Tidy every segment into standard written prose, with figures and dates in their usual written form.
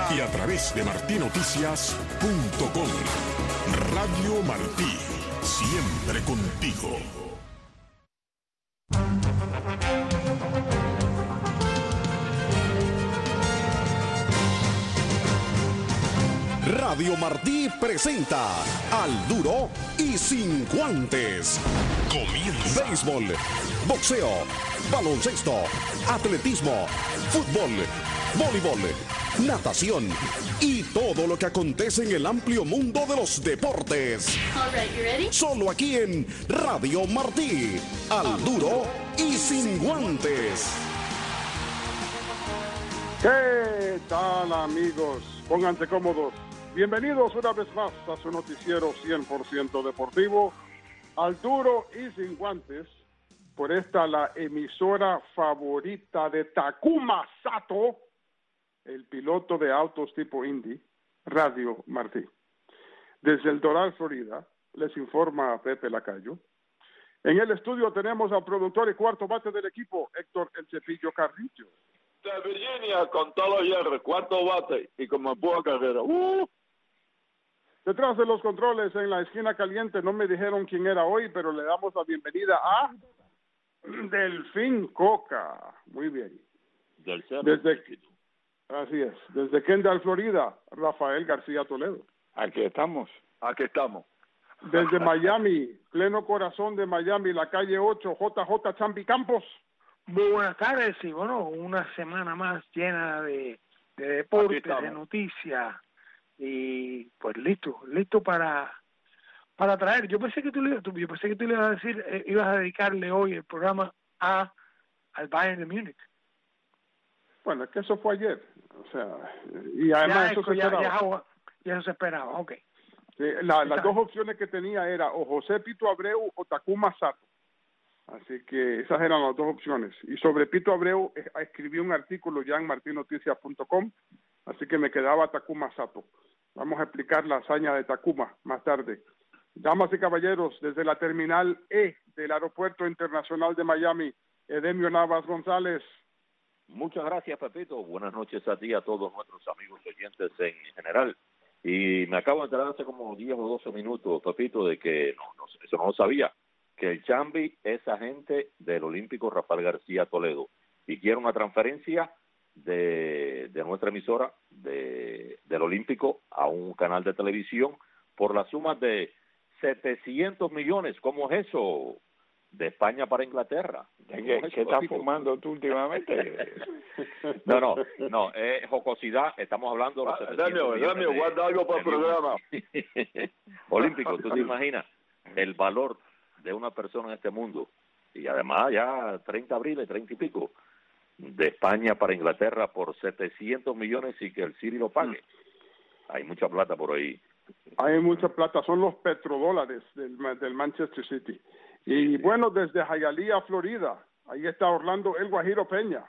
y a través de martinoticias.com. Radio Martí, siempre contigo. Radio Martí presenta Al Duro y Sin Guantes. Comienza. Béisbol, boxeo, baloncesto, atletismo, fútbol, voleibol, natación y todo lo que acontece en el amplio mundo de los deportes. All right, you ready? Solo aquí en Radio Martí. Al Duro y Sin Guantes. ¿Qué tal, amigos? Pónganse cómodos. Bienvenidos una vez más a su noticiero 100% deportivo, Al Duro y Sin Guantes, por esta la emisora favorita de Takuma Sato, el piloto de autos tipo Indy, Radio Martí. Desde el Doral, Florida, les informa Pepe Lacayo. En el estudio tenemos al productor y cuarto bate del equipo, Héctor El Cepillo Carrillo. De Virginia con todos los hierros, cuarto bate y como empuja carrera. Detrás de los controles en la esquina caliente, no me dijeron quién era hoy, pero le damos la bienvenida a Delfín Coca. Muy bien. Del cerro. Así es. Desde Kendall, Florida, Rafael García Toledo. Aquí estamos. Aquí estamos. Desde Miami, pleno corazón de Miami, la calle 8, JJ Chambi Campos. Muy buenas tardes y bueno, una semana más llena de deportes, de noticias y pues listo para traer. Yo pensé que tú le ibas a decir, ibas a dedicarle hoy el programa al Bayern de Múnich. Bueno, es que eso fue ayer, o sea, y además eso se esperaba. Ya eso se esperaba, ok. Sí, las dos opciones que tenía era o José Pito Abreu o Takuma Sato. Así que esas eran las dos opciones. Y sobre Pito Abreu escribí un artículo ya en martinoticias.com, así que me quedaba Takuma Sato. Vamos a explicar la hazaña de Takuma más tarde. Damas y caballeros, desde la terminal E del Aeropuerto Internacional de Miami, Edemio Navas González. Muchas gracias, Pepito. Buenas noches a ti y a todos nuestros amigos oyentes en general. Y me acabo de enterar hace como 10 o 12 minutos, Pepito, de que eso no lo sabía, que el Chambi es agente del olímpico Rafael García Toledo y quiere una transferencia de nuestra emisora del olímpico a un canal de televisión por la suma de 700 millones. ¿Cómo es eso? De España para Inglaterra. ¿Qué estás fumando tú últimamente? No, es jocosidad. Estamos hablando de los 700 millones guarda algo para el programa. Olímpico, ¿tú te imaginas el valor de una persona en este mundo? Y además ya 30 abril, 30 y pico, de España para Inglaterra por 700 millones y que el City lo pague. Hay mucha plata por ahí. Hay mucha plata, son los petrodólares del Manchester City. Y bueno, desde Hialeah, Florida, ahí está Orlando El Guajiro Peña.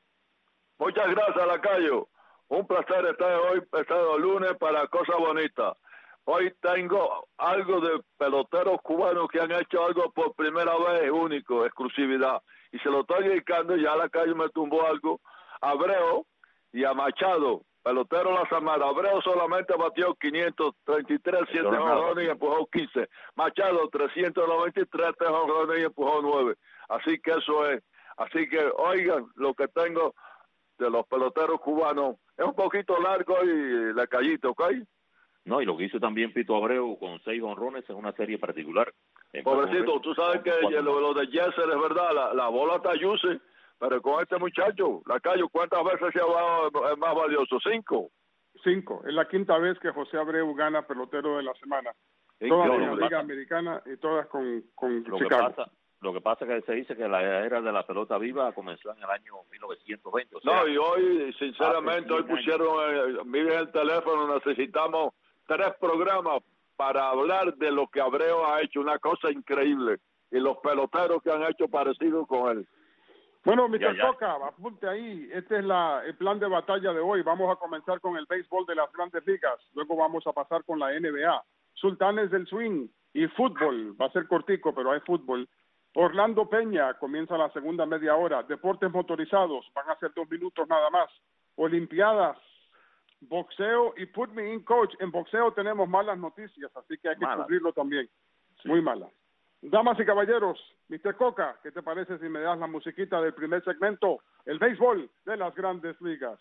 Muchas gracias, Lacayo. Un placer estar hoy, pasado lunes, para cosas bonitas. Hoy tengo algo de peloteros cubanos que han hecho algo por primera vez, único, exclusividad. Y se lo estoy dedicando, ya Lacayo me tumbó algo, a Abreu y a Machado. Pelotero La Samara. Abreu solamente batió 533, 7 jonrones y empujó 15. Machado 393, 3 jonrones y empujó 9. Así que eso es. Así que oigan lo que tengo de los peloteros cubanos. Es un poquito largo y la callito, ¿ok? No, y lo que hizo también Pito Abreu con 6 jonrones en una serie particular. Pobrecito, tú sabes que lo de Jesser es verdad, la bola está juicy. Pero con este muchacho, Lacayo, ¿cuántas veces se ha dado más valioso? 5. 5. Es la quinta vez que José Abreu gana pelotero de la semana. Todas en la Liga Americana y todas con Chicago. Lo que pasa es que se dice que la era de la pelota viva comenzó en el año 1920. O sea, no, y hoy, sinceramente, hoy pusieron, miren el teléfono, necesitamos 3 programas para hablar de lo que Abreu ha hecho, una cosa increíble. Y los peloteros que han hecho parecido con él. Bueno, Mr. Coca, apunte ahí. Este es el plan de batalla de hoy. Vamos a comenzar con el béisbol de las grandes ligas. Luego vamos a pasar con la NBA. Sultanes del Swing y fútbol. Va a ser cortico, pero hay fútbol. Orlando Peña comienza la segunda media hora. Deportes motorizados. Van a ser 2 minutos nada más. Olimpiadas. boxeo y Put Me In Coach. En boxeo tenemos malas noticias, así que hay que cubrirlo también. Sí. Muy malas. Damas y caballeros, Mr. Coca, ¿qué te parece si me das la musiquita del primer segmento? El béisbol de las Grandes Ligas.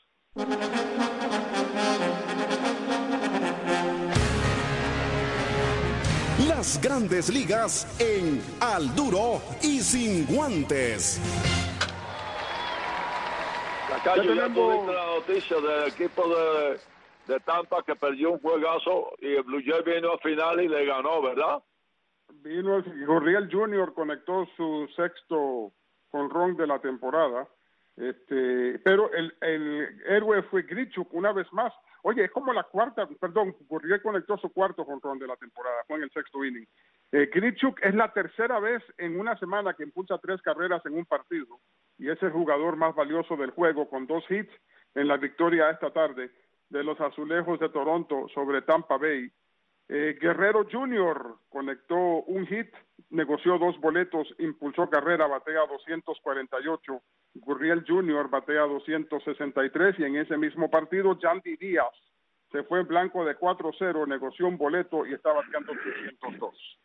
Las Grandes Ligas en Al Duro y Sin Guantes. Cayo, ya tuviste la noticia del equipo de Tampa que perdió un juegazo y el Blue Jay vino al final y le ganó, ¿verdad? Vino Gurriel Jr. conectó su sexto jonrón de la temporada, pero el héroe fue Grichuk una vez más. Oye, es como la cuarta, perdón, Gurriel conectó su cuarto jonrón de la temporada, fue en el sexto inning. Grichuk es la tercera vez en una semana que impulsa 3 carreras en un partido y es el jugador más valioso del juego con 2 hits en la victoria esta tarde de los Azulejos de Toronto sobre Tampa Bay. Guerrero Jr. conectó un hit, negoció 2 boletos, impulsó carrera, batea 248. Gurriel Jr. batea 263 y en ese mismo partido Yandy Díaz se fue en blanco de 4-0, negoció un boleto y está bateando 302.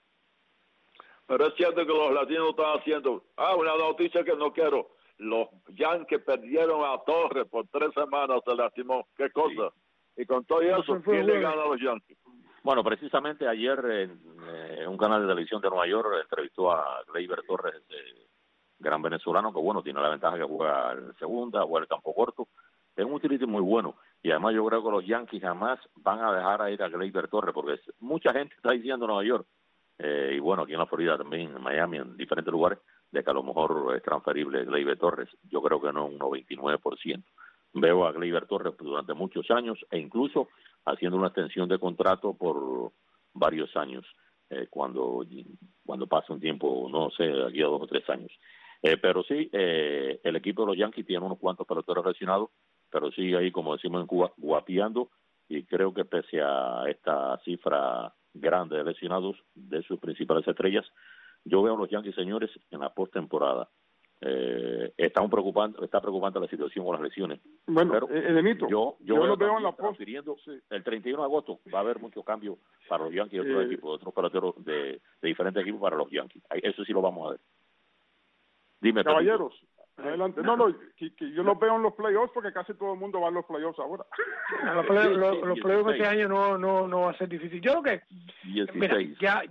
Pero es cierto que los latinos están haciendo... una noticia que no quiero. Los Yankees perdieron a Torres por 3 semanas, se lastimó. ¿Qué cosa? Sí. Y con todo eso, ¿quién le gana a los Yankees? Bueno, precisamente ayer en un canal de televisión de Nueva York entrevistó a Gleyber Torres, gran venezolano, que bueno, tiene la ventaja que juega en segunda, juega el campo corto. Es un utility muy bueno. Y además yo creo que los Yankees jamás van a dejar ir a Gleyber Torres, porque mucha gente está diciendo en Nueva York, y bueno, aquí en la Florida también, en Miami, en diferentes lugares, de que a lo mejor es transferible Gleyber Torres. Yo creo que no, un 99%. Veo a Gleyber Torres durante muchos años e incluso haciendo una extensión de contrato por varios años, cuando pase un tiempo, no sé, aquí a 2 o 3 años. Pero sí, el equipo de los Yankees tiene unos cuantos peloteros lesionados, pero sigue ahí, como decimos en Cuba, guapeando, y creo que pese a esta cifra grande de lesionados de sus principales estrellas, yo veo a los Yankees, señores, en la postemporada. Está preocupante la situación con las lesiones. Bueno, pero Edenito, yo lo veo en la postemporada. Sí. El 31 de agosto va a haber muchos cambios para los Yankees y otros equipos, otros peloteros de diferentes equipos para los Yankees. Eso sí lo vamos a ver. Dime, caballeros. Adelante. No, que yo lo veo en los playoffs porque casi todo el mundo va a los playoffs ahora. Los playoffs este año no va a ser difícil. Yo creo que 16. Mira,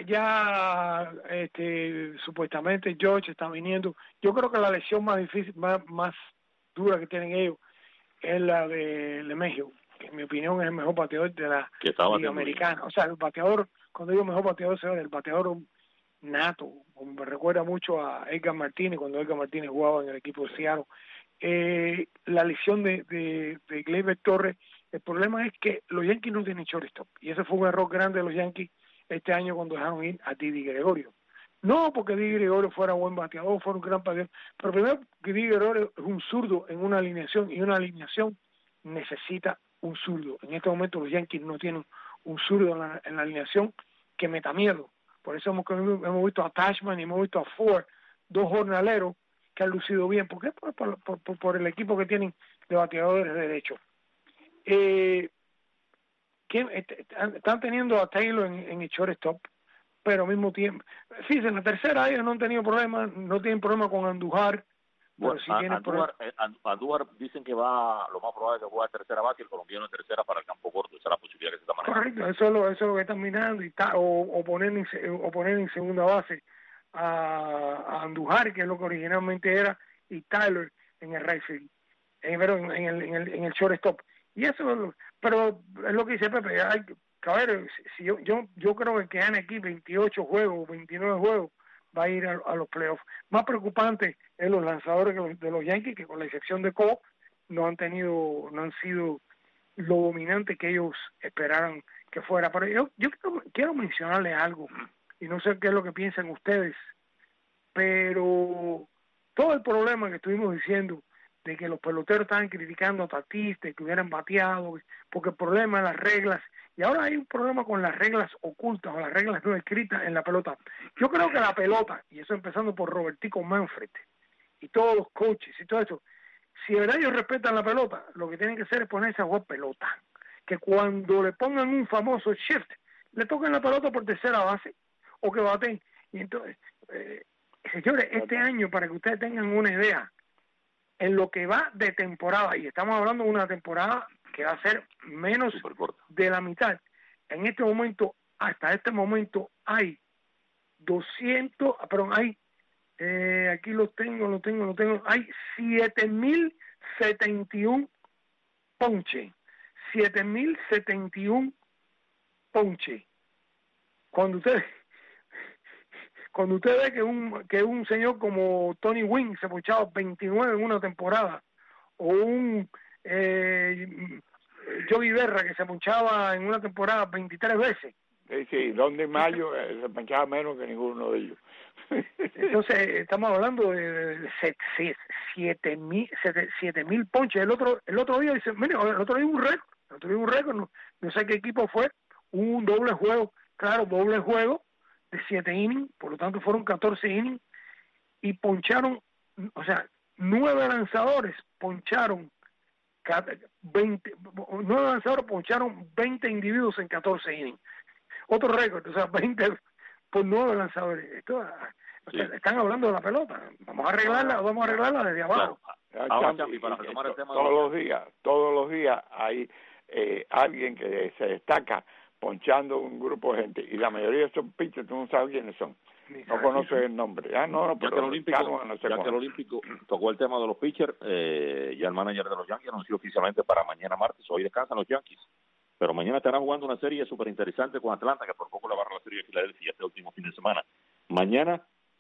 ya supuestamente George está viniendo. Yo creo que la lesión más difícil, más dura que tienen ellos es la de México, que en mi opinión es el mejor bateador de la Liga Americana. O sea, el bateador, cuando digo mejor bateador, es el bateador nato. Me recuerda mucho a Edgar Martínez, cuando Edgar Martínez jugaba en el equipo de Seattle. La lesión de Gleyber Torres, el problema es que los Yankees no tienen shortstop, y ese fue un error grande de los Yankees este año cuando dejaron ir a Didi Gregorio. No porque Didi Gregorio fuera buen bateador, fuera un gran bateador, pero primero que Didi Gregorio es un zurdo en una alineación, y una alineación necesita un zurdo. En este momento los Yankees no tienen un zurdo en la alineación que meta miedo. Por eso hemos visto a Tashman y hemos visto a Ford, 2 jornaleros que han lucido bien. ¿Por qué? Por el equipo que tienen de bateadores de derecho. Están teniendo a Taylor en el shortstop, pero al mismo tiempo, fíjense, en la tercera ellos no han tenido problemas, no tienen problema con Andujar. Bueno, sí Andújar dicen que va, lo más probable es que juegue a tercera base, el colombiano en tercera para el campo corto. Esa es la posibilidad que se está manejando. Correcto, eso es lo que están mirando, o poner en segunda base a Andujar, que es lo que originalmente era, y Tyler en el right field, en el shortstop. Y eso, pero es lo que dice Pepe, si yo creo que el que gane aquí 28 juegos, 29 juegos, va a ir a los playoffs. Más preocupante es los lanzadores de los Yankees, que con la excepción de Cole no han sido lo dominante que ellos esperaran que fuera. Pero yo quiero mencionarles algo, y no sé qué es lo que piensan ustedes, pero todo el problema que estuvimos diciendo de que los peloteros estaban criticando a Tatis, de que hubieran bateado, porque el problema es las reglas, y ahora hay un problema con las reglas ocultas o las reglas no escritas en la pelota. Yo creo que la pelota, y eso empezando por Robertico Manfred y todos los coaches y todo eso, si de verdad ellos respetan la pelota, lo que tienen que hacer es ponerse a jugar pelota. Que cuando le pongan un famoso shift, le toquen la pelota por tercera base o que baten. Y entonces, señores, este año, para que ustedes tengan una idea, en lo que va de temporada, y estamos hablando de una temporada que va a ser menos de la mitad, en este momento, hasta este momento, hay 200, perdón, hay, aquí lo tengo, hay 7.071 ponches. 7.071 ponches. Cuando usted ve que un señor como Tony Gwynn se ponchaba 29 en una temporada, o un Yogi Berra que se ponchaba en una temporada 23 veces. Sí, Don Mayo se ponchaba menos que ninguno de ellos. Entonces estamos hablando de 7.000 ponches. El otro día dice, mire, el otro día un récord, no sé qué equipo fue, un doble juego de 7 innings, por lo tanto fueron 14 innings, y poncharon, o sea, 9 lanzadores poncharon 20 individuos en 14 innings. Otro récord, o sea, 20 por 9 lanzadores. Esto, sí. Están hablando de la pelota. Vamos a arreglarla desde abajo. Ahora, Champi, para retomar el tema todos los días hay alguien que se destaca ponchando un grupo de gente, y la mayoría son pitchers, tú no sabes quiénes son. No conoces el nombre. Pero ya que el Olímpico tocó el tema de los pitchers, ya el manager de los Yankees anunció oficialmente para mañana martes. Hoy descansan los Yankees, pero mañana estarán jugando una serie súper interesante con Atlanta, que por poco le barra la serie de Filadelfia este último fin de semana. Mañana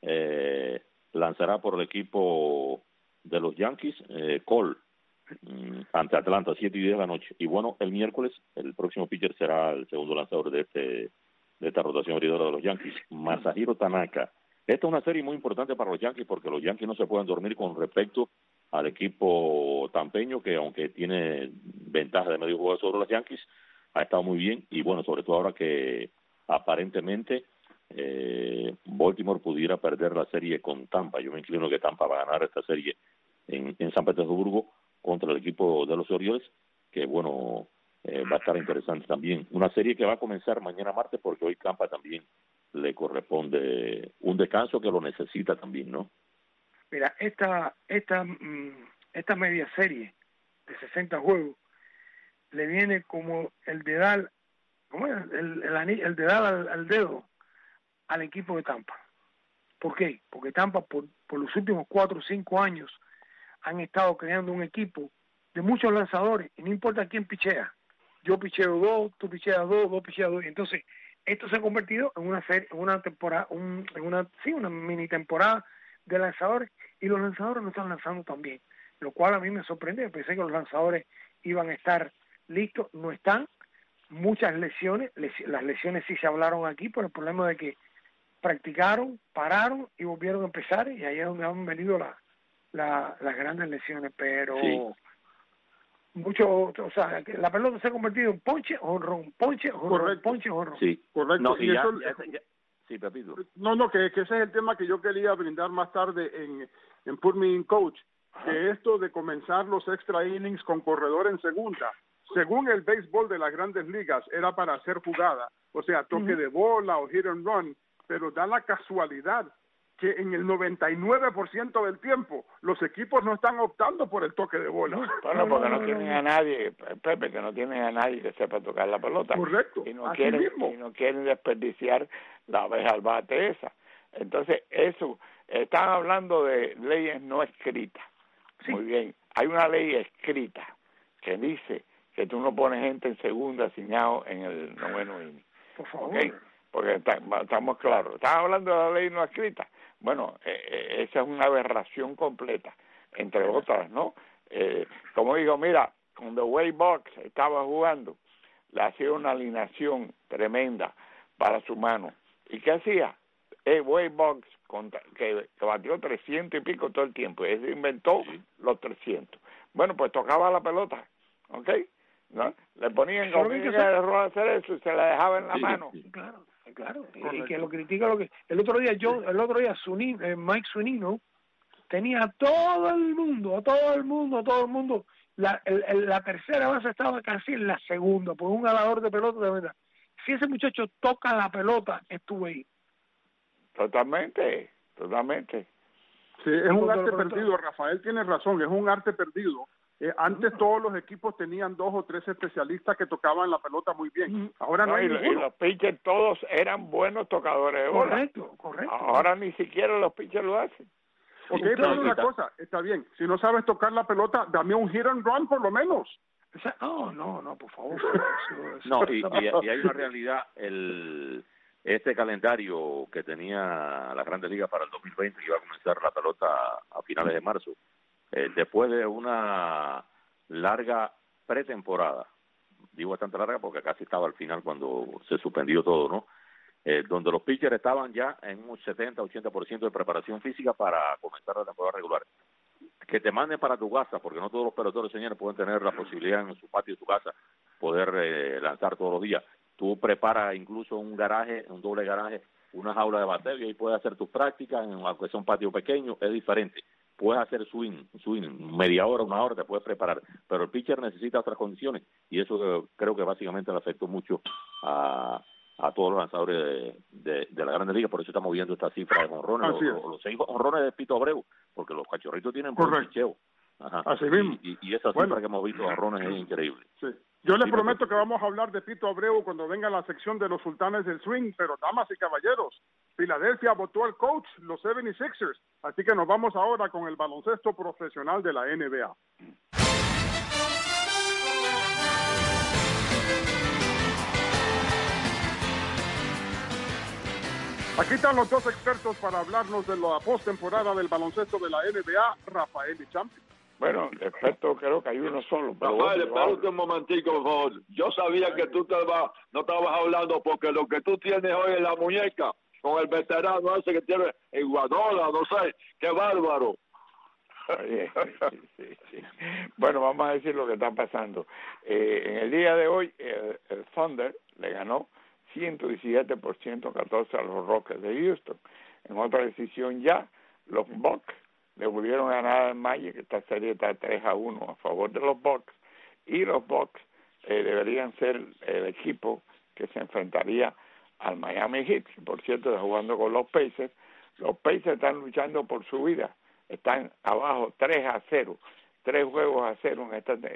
lanzará por el equipo de los Yankees Cole ante Atlanta, 7:10 de la noche. Y bueno, el miércoles el próximo pitcher será el segundo lanzador de esta rotación abridora de los Yankees, Masahiro Tanaka. Esta es una serie muy importante para los Yankees, porque los Yankees no se pueden dormir con respecto al equipo tampeño, que aunque tiene ventaja de medio juego sobre los Yankees, ha estado muy bien. Y bueno, sobre todo ahora que aparentemente Baltimore pudiera perder la serie con Tampa. Yo me inclino que Tampa va a ganar esta serie en San Petersburgo contra el equipo de los Orioles, que bueno, va a estar interesante también. Una serie que va a comenzar mañana martes, porque hoy Tampa también le corresponde un descanso que lo necesita también, ¿no? Mira, esta media serie de 60 juegos le viene como el dedal, ¿cómo es? El dedal al dedo al equipo de Tampa. ¿Por qué? Porque Tampa por los últimos 4 o 5 años han estado creando un equipo de muchos lanzadores, y no importa quién pichea. Yo picheo 2, tú picheas 2, 2 picheas 2. Entonces, esto se ha convertido en una serie, en una temporada, una mini temporada de lanzadores, y los lanzadores no están lanzando tan bien, lo cual a mí me sorprende. Pensé que los lanzadores iban a estar listos, no están. Muchas lesiones, las lesiones sí se hablaron aquí, por el problema de que practicaron, pararon y volvieron a empezar, y ahí es donde han venido las grandes lesiones, pero sí. O sea, la pelota se ha convertido en ponche, honrón, ponche, honrón, ponche, honrón. Sí, correcto. No, y eso, sí, Pepito. Que ese es el tema que yo quería brindar más tarde en Put Me in Coach, que esto de comenzar los extra innings con corredor en segunda, según el béisbol de las grandes ligas, era para hacer jugada, o sea, toque de bola o hit and run, pero da la casualidad que en el 99% del tiempo los equipos no están optando por el toque de bola. Bueno, porque no tienen a nadie, Pepe, que no tienen a nadie que sepa tocar la pelota. Correcto. Y no quieren desperdiciar la vez al bate esa. Entonces, eso, están hablando de leyes no escritas. Sí. Muy bien. Hay una ley escrita que dice que tú no pones gente en segunda asignado en el 9º inning. Por favor. ¿Okay? Porque estamos claros. Están hablando de la ley no escrita. Bueno, esa es una aberración completa, entre otras, ¿no? Como digo, mira, cuando Wade Boggs estaba jugando, le hacía una alineación tremenda para su mano. ¿Y qué hacía? Wade Boggs, que batió 300 y pico todo el tiempo, él inventó los 300. Bueno, pues tocaba la pelota, ¿ok? ¿No? Le ponían como que error hacer eso y se la dejaba en la mano. Sí. Claro, y que lo critica el otro día Mike Zunino tenía a todo el mundo. La tercera base estaba casi en la segunda, por un alador de pelota de verdad. Si ese muchacho toca la pelota, estuve ahí. Totalmente. Sí, es un arte perdido, Rafael tiene razón, es un arte perdido. Antes todos los equipos tenían 2 o 3 especialistas que tocaban la pelota muy bien. Ahora no hay ninguno. Y los pitchers todos eran buenos tocadores de bola. Correcto. Ahora ni siquiera los pitchers lo hacen. Ok, pero una cosa, está bien. Si no sabes tocar la pelota, dame un hit and run por lo menos. No, por favor. No, y hay una realidad, este calendario que tenía la Grandes Ligas para el 2020, que iba a comenzar la pelota a finales de marzo, después de una larga pretemporada, digo bastante larga porque casi estaba al final cuando se suspendió todo, ¿no? Donde los pitchers estaban ya en un 70-80% de preparación física para comenzar la temporada regular. Que te manden para tu casa, porque no todos los peloteros, señores, pueden tener la posibilidad en su patio de tu casa poder lanzar todos los días. Tú preparas incluso un doble garaje, una jaula de bateo, y ahí puedes hacer tus prácticas, aunque sea un patio pequeño, es diferente. Puedes hacer swing, media hora, 1 hora, te puedes preparar, pero el pitcher necesita otras condiciones, y eso creo que básicamente le afectó mucho a todos los lanzadores de la Grandes Ligas. Por eso estamos viendo esta cifra de jonrones, los 6 jonrones de Pito Abreu, porque los cachorritos tienen buen picheo. Así mismo. Y esa cifra que hemos visto de jonrones es increíble. Sí. Yo les prometo que vamos a hablar de Pito Abreu cuando venga la sección de los sultanes del swing, pero damas y caballeros, Filadelfia votó al coach, los 76ers, así que nos vamos ahora con el baloncesto profesional de la NBA. Aquí están los 2 expertos para hablarnos de la postemporada del baloncesto de la NBA, Rafael y Champi. Bueno, experto creo que hay uno solo. Rafael, espérate un momentico, por favor. Yo sabía que tú no estabas hablando porque lo que tú tienes hoy en la muñeca, con el veterano ese que tiene en Guadola, no sé, qué bárbaro. Sí. Bueno, vamos a decir lo que está pasando. En el día de hoy, el Thunder le ganó 117% 14 a los Rockets de Houston. En otra decisión ya, los Bucks le volvieron a ganar al Magic, que esta serie está 3-1 a favor de los Bucks, y los Bucks deberían ser el equipo que se enfrentaría al Miami Heat. Por cierto, está jugando con los Pacers. Los Pacers están luchando por su vida, están abajo 3-0, 3 juegos a 0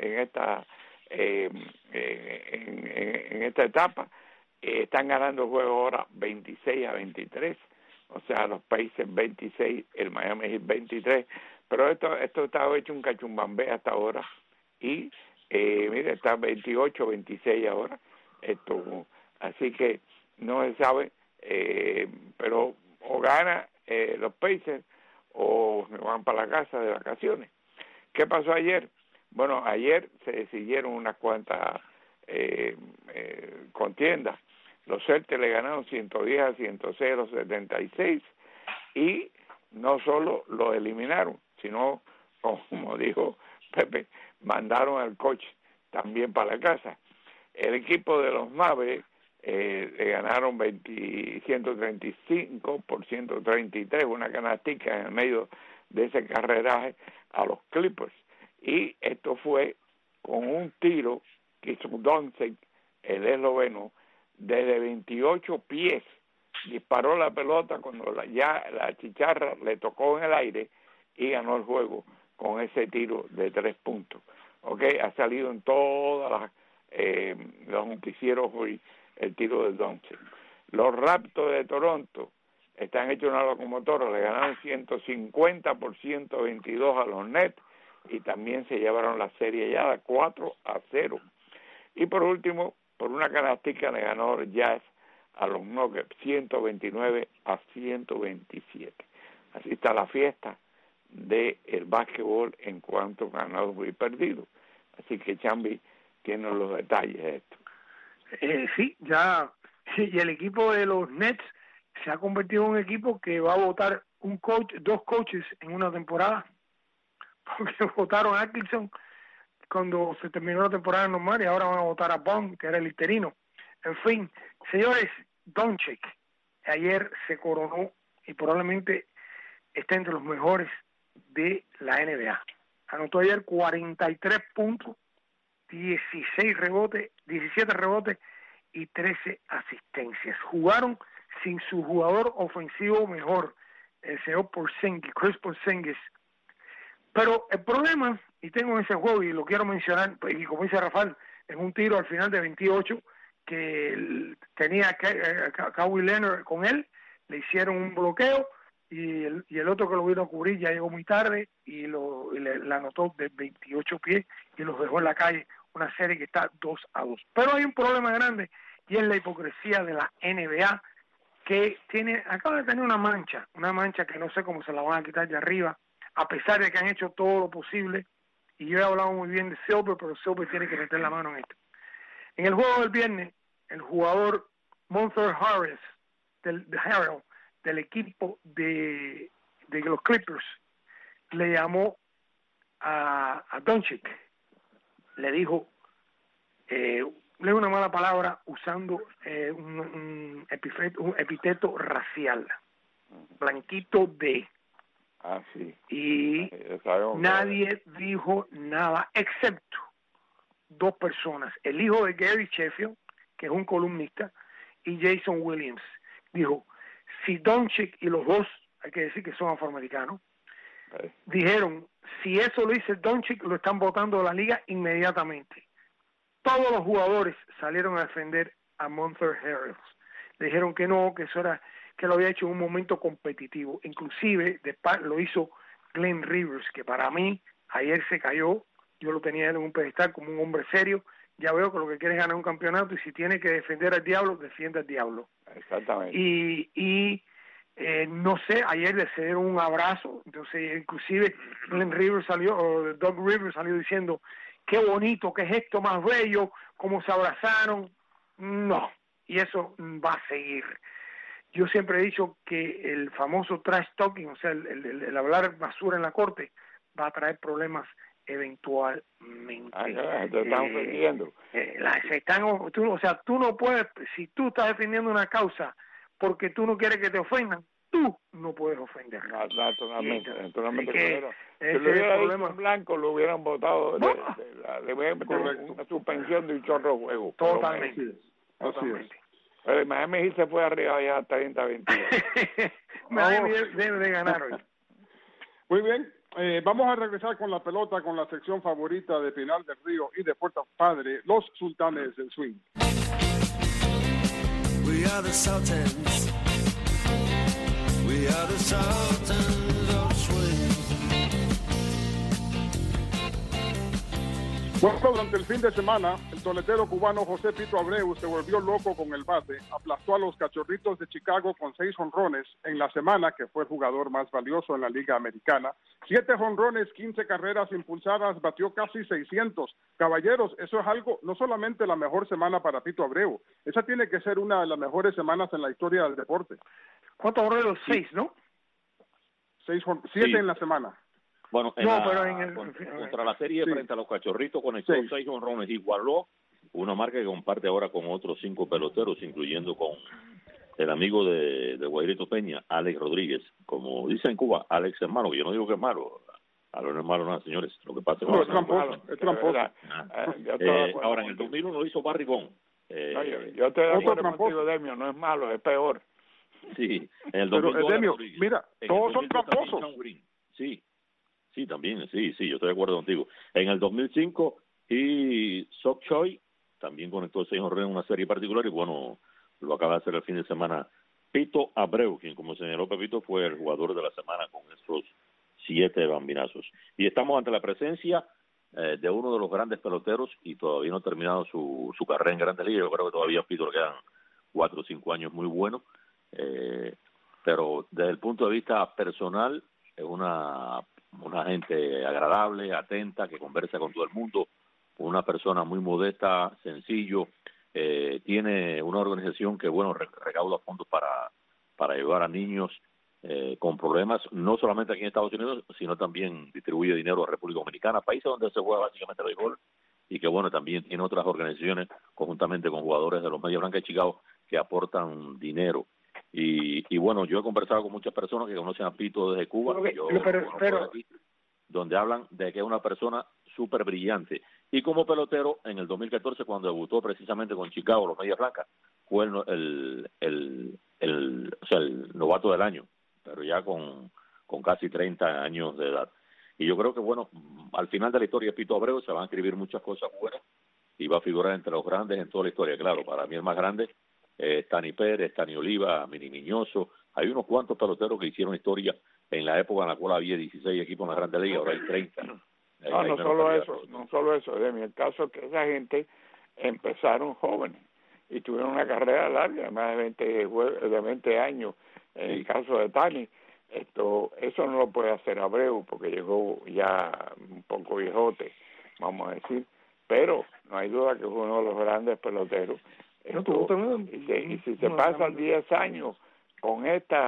en esta etapa. Están ganando el juego ahora 26-23, o sea, los Pacers 26, el Miami Heat 23, pero esto está hecho un cachumbambé hasta ahora, y mire, está 28-26 ahora, así que no se sabe, pero o gana los Pacers o se van para la casa de vacaciones. ¿Qué pasó ayer? Bueno, ayer se decidieron unas cuantas contiendas. Los Celtics le ganaron 110-106 a los 76 y no solo los eliminaron, sino, como dijo Pepe, mandaron al coach también para la casa. El equipo de los Mavericks le ganaron 135 por 133, una canastica en el medio de ese carreraje a los Clippers. Y esto fue con un tiro que hizo Doncic, el esloveno, desde 28 pies. Disparó la pelota cuando ya la chicharra le tocó en el aire y ganó el juego con ese tiro de 3 puntos. Ha salido en todas los noticieros hoy el tiro de Doncic. Los Raptors de Toronto están hechos una locomotora, le ganaron 150 por 122 a los Nets y también se llevaron la serie ya de 4-0. Y por último, por una canastica le ganó el Jazz a los Nuggets 129-127. Así está la fiesta del básquetbol en cuanto a ganados y perdidos. Así que Chambi tiene los detalles de esto. Sí, y el equipo de los Nets se ha convertido en un equipo que va a votar dos coaches en una temporada, porque votaron a Atkinson cuando se terminó la temporada normal y ahora van a votar a Bond, que era el interino. En fin, señores, Doncic ayer se coronó y probablemente está entre los mejores de la NBA. Anotó ayer 43 puntos, 16 rebotes, 17 rebotes y 13 asistencias. Jugaron sin su jugador ofensivo mejor, el señor Porzingis, Chris Porzingis. Pero el problema, y tengo ese juego y lo quiero mencionar, y como dice Rafael, en un tiro al final de 28 que tenía Kawhi Leonard con él, le hicieron un bloqueo y el otro que lo vino a cubrir ya llegó muy tarde y le anotó de 28 pies y los dejó en la calle, una serie que está 2-2. Pero hay un problema grande y es la hipocresía de la NBA, que acaba de tener una mancha que no sé cómo se la van a quitar de arriba, a pesar de que han hecho todo lo posible. Y yo he hablado muy bien de Silver, pero Silver tiene que meter la mano en esto. En el juego del viernes, el jugador Monster Harris del equipo de los Clippers le llamó a Doncic, le dijo una mala palabra usando un epíteto racial, blanquito de. Sí. Y nadie dijo nada excepto dos personas, el hijo de Gary Sheffield, que es un columnista, y Jason Williams. Dijo, si Doncic, y los dos, hay que decir que son afroamericanos, dijeron, si eso lo dice Doncic, lo están votando de la liga inmediatamente. Todos los jugadores salieron a defender a Monster Harris. Le dijeron que no, que eso era, que lo había hecho en un momento competitivo. Inclusive lo hizo Glenn Rivers, que para mí ayer se cayó. Yo lo tenía en un pedestal como un hombre serio. Ya veo que lo que quiere es ganar un campeonato y si tiene que defender al diablo, defiende al diablo. Exactamente. Y no sé, ayer le cedieron un abrazo. Entonces, inclusive Glenn Rivers Doug Rivers salió diciendo, qué bonito, qué gesto más bello, cómo se abrazaron. No, y eso va a seguir. Yo siempre he dicho que el famoso trash talking, o sea, el hablar basura en la corte, va a traer problemas eventualmente. Te están ofendiendo. O sea, tú no puedes, si tú estás defendiendo una causa porque tú no quieres que te ofendan, tú no puedes ofender. Naturalmente. Si lo hubiera dicho en blanco, lo hubieran votado, le hubieran metido una suspensión de un chorro de juego. Totalmente. Así es. Pero Miami Heat se fue arriba ya 30-22. Miami debe de ganar hoy. Muy bien. Vamos a regresar con la pelota, con la sección favorita de Pinar del Río y de Puerto Padre, los Sultanes del Swing. We are the Sultans. We are the Sultans of Swing. Bueno, durante el fin de semana, el toletero cubano José Pito Abreu se volvió loco con el bate, aplastó a los Cachorritos de Chicago con 6 jonrones en la semana, que fue el jugador más valioso en la Liga Americana. 7 jonrones, 15 carreras impulsadas, batió casi 600. Caballeros, eso es algo, no solamente la mejor semana para Pito Abreu, esa tiene que ser una de las mejores semanas en la historia del deporte. ¿Cuántos jonrones? 6, ¿no? 7 sí. En la semana. Bueno, contra la serie sí. Frente a los Cachorritos conectó 6 jonrones, igualó una marca que comparte ahora con otros 5 peloteros, incluyendo con el amigo de Guairito Peña, Alex Rodríguez. Como dicen en Cuba, Alex es malo. Yo no digo que es malo. No es malo nada, señores. Lo que pasa es tramposo. Es tramposo. Ahora, en el 2001 lo hizo Barry Bonds. Yo estoy de acuerdo contigo, Demio. No es malo, es peor. Sí, en el 2002 Demio, mira, todos son tramposos. Sí, también, sí, yo estoy de acuerdo contigo. En el 2005, y Sok Choi también conectó 6 jonrones en una serie particular, y bueno, lo acaba de hacer el fin de semana Pito Abreu, quien, como señaló Pepito, fue el jugador de la semana con estos 7 bambinazos. Y estamos ante la presencia de uno de los grandes peloteros, y todavía no ha terminado su carrera en Grandes Ligas. Yo creo que todavía a Pito le quedan 4 o 5 años muy buenos, pero desde el punto de vista personal, es una gente agradable, atenta, que conversa con todo el mundo, una persona muy modesta, sencillo, tiene una organización que, bueno, recauda fondos para ayudar a niños con problemas, no solamente aquí en Estados Unidos, sino también distribuye dinero a República Dominicana, países donde se juega básicamente el béisbol, y que, bueno, también tiene otras organizaciones, conjuntamente con jugadores de los Medias Blancas de Chicago, que aportan dinero Y bueno, yo he conversado con muchas personas que conocen a Pito desde Cuba, donde hablan de que es una persona súper brillante. Y como pelotero, en el 2014, cuando debutó precisamente con Chicago, los Medias Blancas, fue el novato del año, pero ya con casi 30 años de edad. Y yo creo que, bueno, al final de la historia de Pito Abreu se van a escribir muchas cosas buenas y va a figurar entre los grandes en toda la historia. Claro, para mí el más grande es Tani Pérez, Tani Oliva, Mini Miñoso. Hay unos cuantos peloteros que hicieron historia en la época en la cual había 16 equipos en la Grande Liga, ahora hay 30. No solo eso, Demi. El caso es que esa gente empezaron jóvenes y tuvieron una carrera larga, de más de 20 años. En el caso de Tani, eso no lo puede hacer Abreu porque llegó ya un poco viejote, vamos a decir, pero no hay duda que es uno de los grandes peloteros. Y si se pasan 10 años con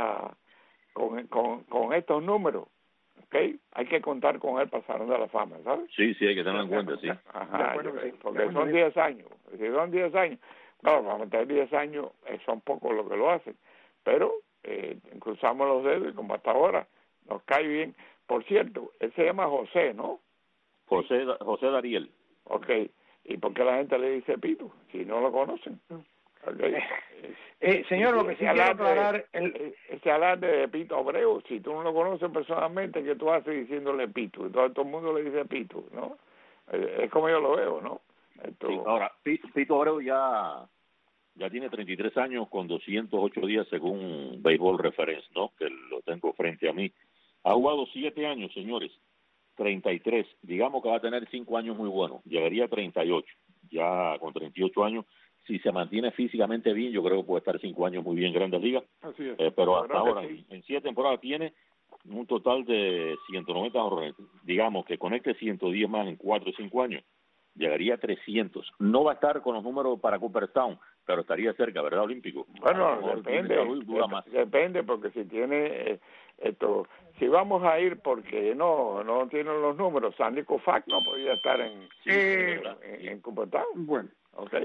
con estos números, ¿okay? Hay que contar con él para Salón de la Fama, ¿sabes? Sí, hay que tenerlo en cuenta, sí. Ajá, porque son 10 años. Si son 10 años, claro, para meter 10 años son pocos los que lo hacen, pero cruzamos los dedos y como hasta ahora nos cae bien. Por cierto, él se llama José, ¿no? José Dariel. Okay. ¿Y por qué la gente le dice Pito? Si no lo conocen. Okay. Señor, lo que sí quiero aclarar... Ese alarde de Pito Abreu, si tú no lo conoces personalmente, ¿qué tú haces diciéndole Pito? Todo el mundo le dice Pito, ¿no? Es como yo lo veo, ¿no? Sí, ahora, Pito Abreu ya tiene 33 años con 208 días según Baseball Reference, ¿no? Que lo tengo frente a mí. Ha jugado 7 años, señores. 33, digamos que va a tener 5 años muy buenos, llegaría a 38, ya con 38 años, si se mantiene físicamente bien, yo creo que puede estar 5 años muy bien en Grandes Ligas, pero hasta ahora, en 7 temporadas tiene un total de 190 jonrones, digamos que conecte 110 más en 4 o 5 años, llegaría a 300, no va a estar con los números para Cooperstown, pero estaría cerca, ¿verdad, Olímpico? Bueno, depende, porque si tiene... si vamos a ir porque no tienen los números, Sandy Koufax no podía estar en Cooperstown. Bueno, okay.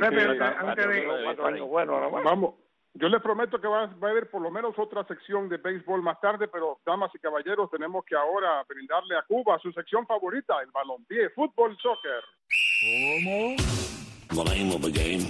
Vamos, yo les prometo que va a haber por lo menos otra sección de béisbol más tarde, pero damas y caballeros, tenemos que ahora brindarle a Cuba su sección favorita, el balompié, fútbol, soccer. ¿Cómo? The name of the game.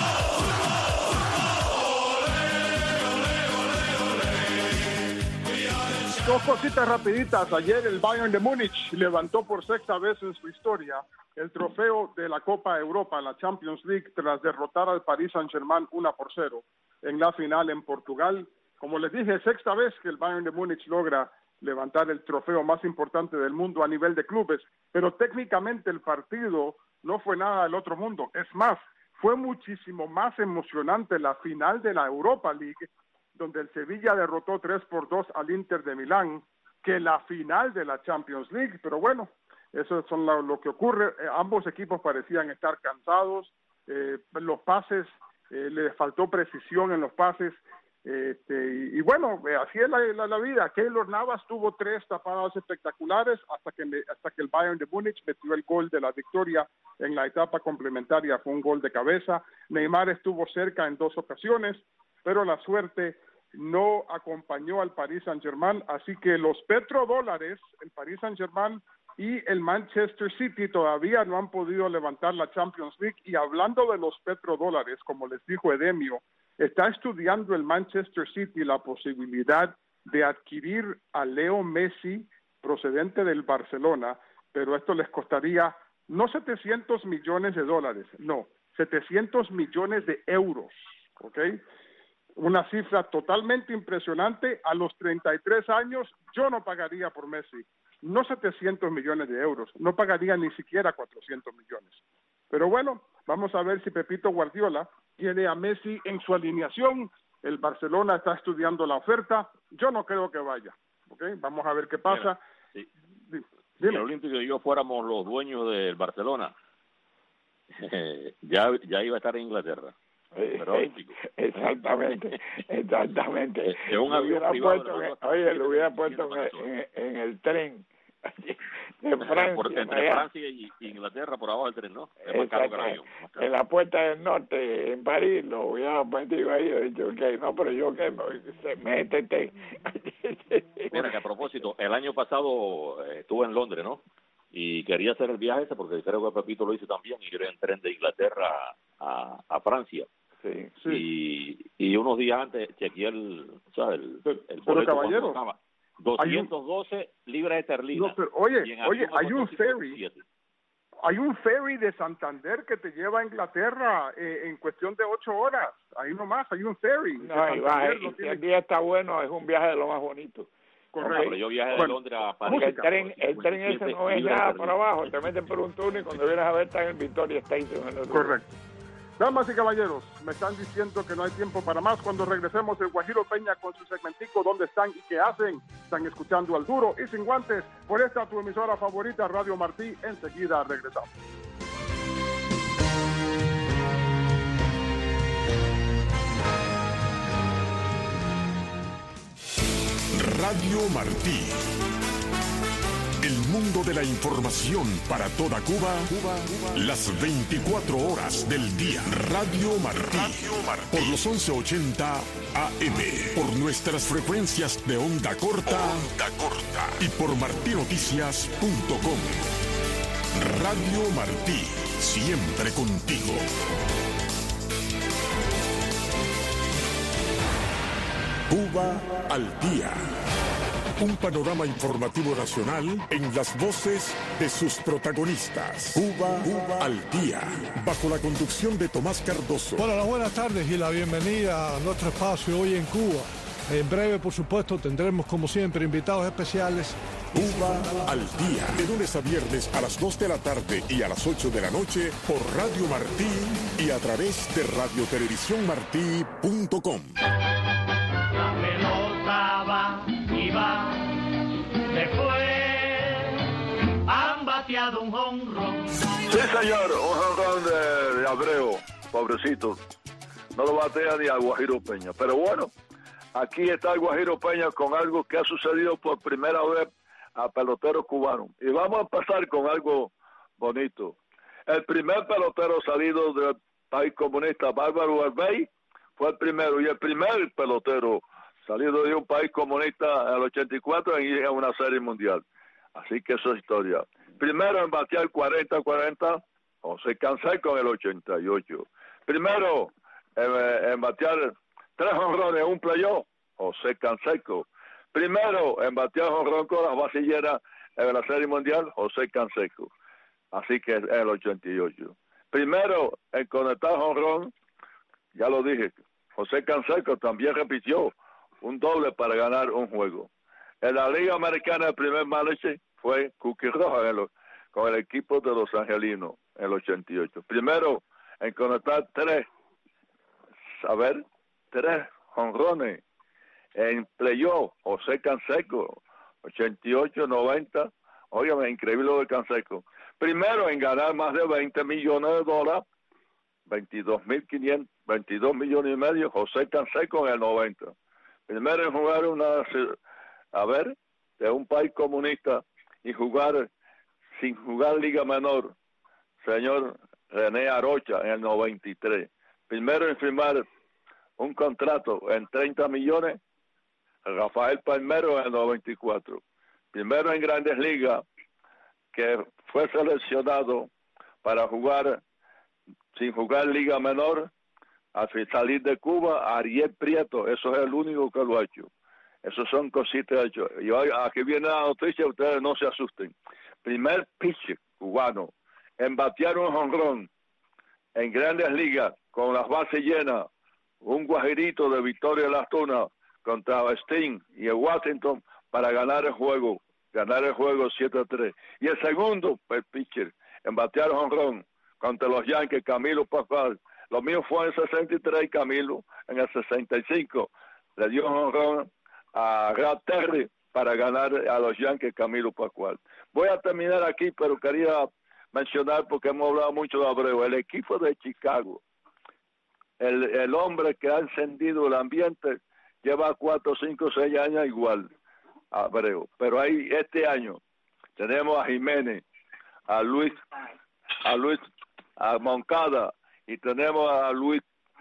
Dos cositas rapiditas. Ayer el Bayern de Múnich levantó por 6ª vez en su historia el trofeo de la Copa Europa, la Champions League, tras derrotar al Paris Saint-Germain 1-0 en la final en Portugal. Como les dije, 6ª vez que el Bayern de Múnich logra levantar el trofeo más importante del mundo a nivel de clubes, pero técnicamente el partido no fue nada del otro mundo. Es más, fue muchísimo más emocionante la final de la Europa League, donde el Sevilla derrotó 3-2 al Inter de Milán, que la final de la Champions League. Pero bueno, eso es lo que ocurre. Ambos equipos parecían estar cansados, los pases, les faltó precisión en los pases, y bueno, así es la vida. Keylor Navas tuvo 3 tapadas espectaculares hasta que el Bayern de Múnich metió el gol de la victoria en la etapa complementaria, fue un gol de cabeza. Neymar estuvo cerca en 2 ocasiones, pero la suerte no acompañó al Paris Saint-Germain, así que los petrodólares, el Paris Saint-Germain y el Manchester City todavía no han podido levantar la Champions League. Y hablando de los petrodólares, como les dijo Edemio, está estudiando el Manchester City la posibilidad de adquirir a Leo Messi procedente del Barcelona, pero esto les costaría no 700 millones de dólares, no, 700 millones de euros, ¿ok? Una cifra totalmente impresionante. A los 33 años yo no pagaría por Messi, no 700 millones de euros, no pagaría ni siquiera 400 millones. Pero bueno, vamos a ver si Pepito Guardiola tiene a Messi en su alineación. El Barcelona está estudiando la oferta, yo no creo que vaya, ¿ok? Vamos a ver qué pasa. Mira, si el Olímpico y yo fuéramos los dueños del Barcelona, ya iba a estar en Inglaterra. Exactamente. Es un avión privado. Lo hubiera puesto en el tren Francia, entre Francia y Inglaterra por abajo del tren, ¿no? Es más caro que el avión. En la Puerta del Norte, en París, lo hubiera metido ahí. He dicho, okay, no, pero yo que métete. Mira, que a propósito, el año pasado estuve en Londres, ¿no? Y quería hacer el viaje ese porque creo que Pepito lo hizo también, y yo en tren de Inglaterra a Francia. Sí. Y unos días antes chequeé el boleto. Pero caballero, 212 libras esterlinas. No, pero, oye, hay un ferry. Hay un ferry de Santander que te lleva a Inglaterra en cuestión de 8 horas. Ahí nomás, hay un ferry. No, y si el día está bueno, es un viaje de lo más bonito. Correcto. Pero yo viajé de Londres a París. El tren ese no es nada por abajo. Te meten por un túnel y cuando vienes a ver está en el Victoria Station. Correcto. Damas y caballeros, me están diciendo que no hay tiempo para más. Cuando regresemos, el Guajiro Peña con su segmentico ¿Dónde están y qué hacen? Están escuchando Al Duro y Sin Guantes por esta tu emisora favorita, Radio Martí. Enseguida regresamos. Radio Martí. El mundo de la información para toda Cuba, las 24 horas del día. Radio Martí. Por los 1180 AM. Por nuestras frecuencias de onda corta. Y por martinoticias.com. Radio Martí. Siempre contigo. Cuba al día. Un panorama informativo nacional en las voces de sus protagonistas. Cuba al día. Bajo la conducción de Tomás Cardoso. Bueno, las buenas tardes y la bienvenida a nuestro espacio hoy en Cuba. En breve, por supuesto, tendremos como siempre invitados especiales. Cuba al día. De lunes a viernes a las 2 de la tarde y a las 8 de la noche por Radio Martí y a través de radiotelevisiónmartí.com. La pelota va y va, después han bateado un jonrón. Sí, señor, un jonrón de Abreu, pobrecito. No lo batea ni a Guajiro Peña. Pero bueno, aquí está el Guajiro Peña con algo que ha sucedido por primera vez a peloteros cubanos. Y vamos a empezar con algo bonito. El primer pelotero salido del país comunista, Bárbaro Arbey, fue el primero. Y el primer pelotero salido de un país comunista en el 84 en una serie mundial. Así que eso es historia. Primero en batear 40-40, José Canseco en el 88. Primero en batear 3 jonrones en un playoff, José Canseco. Primero en batear jonrón con las vasilleras en la serie mundial, José Canseco. Así que en el 88. Primero en conectar jonrón, ya lo dije, José Canseco también repitió un doble para ganar un juego. En la Liga Americana el primer manager fue Cookie Rojas con el equipo de Los Angelinos en el 88. Primero en conectar 3 jonrones en playoff, José Canseco, 88-90. Óigame, increíble lo de Canseco. Primero en ganar más de $20 millones, 22 millones y medio, José Canseco en el 90. Primero en jugar de un país comunista y jugar sin jugar Liga Menor, señor René Arocha en el 93. Primero en firmar un contrato en 30 millones, Rafael Palmero en el 94. Primero en Grandes Ligas, que fue seleccionado para jugar sin jugar Liga Menor, al salir de Cuba, Ariel Prieto. Eso es el único que lo ha hecho. Eso son cositas hechas. Y aquí viene la noticia, ustedes no se asusten. Primer pitcher cubano en batear un jonrón en Grandes Ligas con las bases llenas, un guajirito de Victoria Las Tunas contra Sting y el Washington para ganar el juego 7-3. Y el segundo pitcher en batear jonrón contra los Yankees, Camilo Pascual. Lo mío fue en el 63, Camilo en el 65 le dio jonrón a Rap Terry para ganar a los Yankees, Camilo Pascual. Voy a terminar aquí, pero quería mencionar, porque hemos hablado mucho de Abreu, el equipo de Chicago, el hombre que ha encendido el ambiente, lleva 4, 5, 6 años igual, Abreu, pero hay este año, tenemos a Jiménez, a Luis, a Moncada, y tenemos a Luis,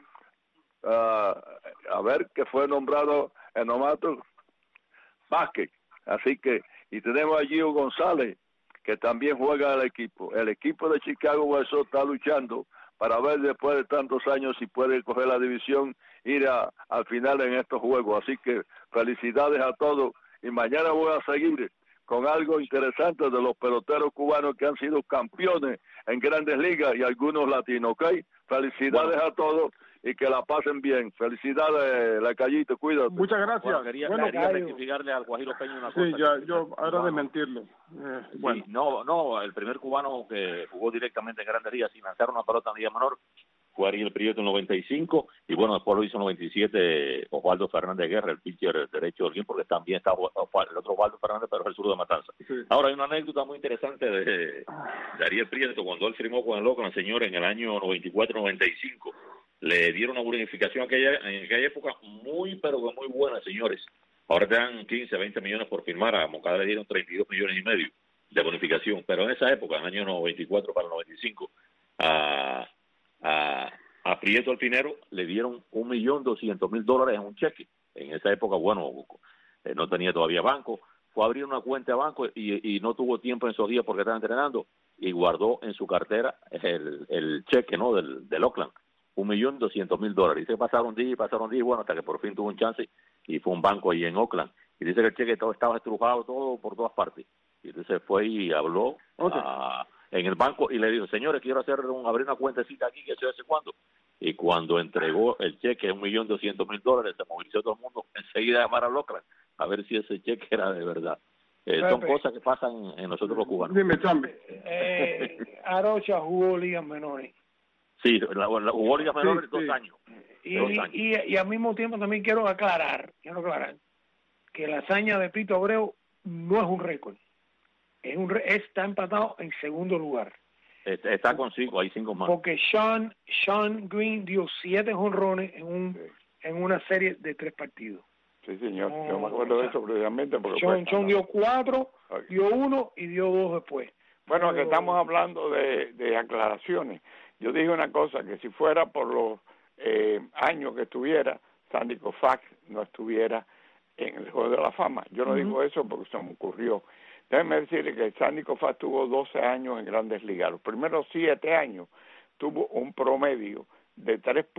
a ver, que fue nombrado el novato Vázquez. Así que, y tenemos a Gio González, que también juega el equipo. El equipo de Chicago White Sox está luchando para ver después de tantos años si puede coger la división, ir al final en estos juegos. Así que felicidades a todos, y mañana voy a seguir con algo interesante de los peloteros cubanos que han sido campeones en Grandes Ligas y algunos latinos, ¿ok? Felicidades a todos y que la pasen bien. Felicidades, Lacayito, cuídate. Muchas gracias. Bueno, quería rectificarle al Guajiro Peña una cosa. Sí, yo ahora de mentirle. Sí, no, el primer cubano que jugó directamente en Grandes Ligas sin lanzar una pelota en Liga Menor fue Ariel Prieto en 95, y bueno, después lo hizo en 97 Osvaldo Fernández Guerra, el pitcher derecho del game, porque también está el otro Osvaldo Fernández, pero es el sur de Matanza. Sí. Ahora, hay una anécdota muy interesante de Ariel Prieto, cuando él firmó con el Oakland, señor, en el año 94-95. Le dieron una bonificación en aquella época muy, pero muy buena, señores. Ahora te dan 15, 20 millones por firmar, a Moncada le dieron 32 millones y medio de bonificación, pero en esa época, en el año 94 para el 95, a Prieto Alfinero le dieron $1.200.000 en un cheque. En esa época, bueno, no tenía todavía banco, fue a abrir una cuenta de banco y no tuvo tiempo en esos días porque estaba entrenando, y guardó en su cartera el cheque, ¿no?, del Oakland, $1.200.000. Y se pasaron días, bueno, hasta que por fin tuvo un chance y fue a un banco ahí en Oakland. Y dice que el cheque todo estaba estrujado, todo por todas partes. Y entonces fue y habló en el banco y le dijo: señores, quiero abrir una cuentecita aquí, que sé hace cuándo. Y cuando entregó el cheque de $1.200.000, se movilizó todo el mundo enseguida a llamar a Oakland a ver si ese cheque era de verdad. Son cosas que pasan en nosotros los cubanos. Dime, Chambi. Arocha jugó ligas menores. Sí, jugó ligas menores 2 años. Y al mismo tiempo también quiero aclarar que la hazaña de Pito Abreu no es un récord. Está empatado en segundo lugar. Está con 5, hay 5 más. Porque Sean Green dio 7 jonrones en una serie de 3 partidos. Sí, señor, yo me acuerdo de eso precisamente. Sean dio 4, dio 1 y dio 2 después. Bueno, que estamos hablando de aclaraciones. Yo dije una cosa, que si fuera por los años que estuviera, Sandy Koufax no estuviera en el Juego de la Fama. Yo no digo eso porque se me ocurrió. Déjenme decirle que Sandy Koufax tuvo 12 años en Grandes Ligas. Los primeros 7 años tuvo un promedio de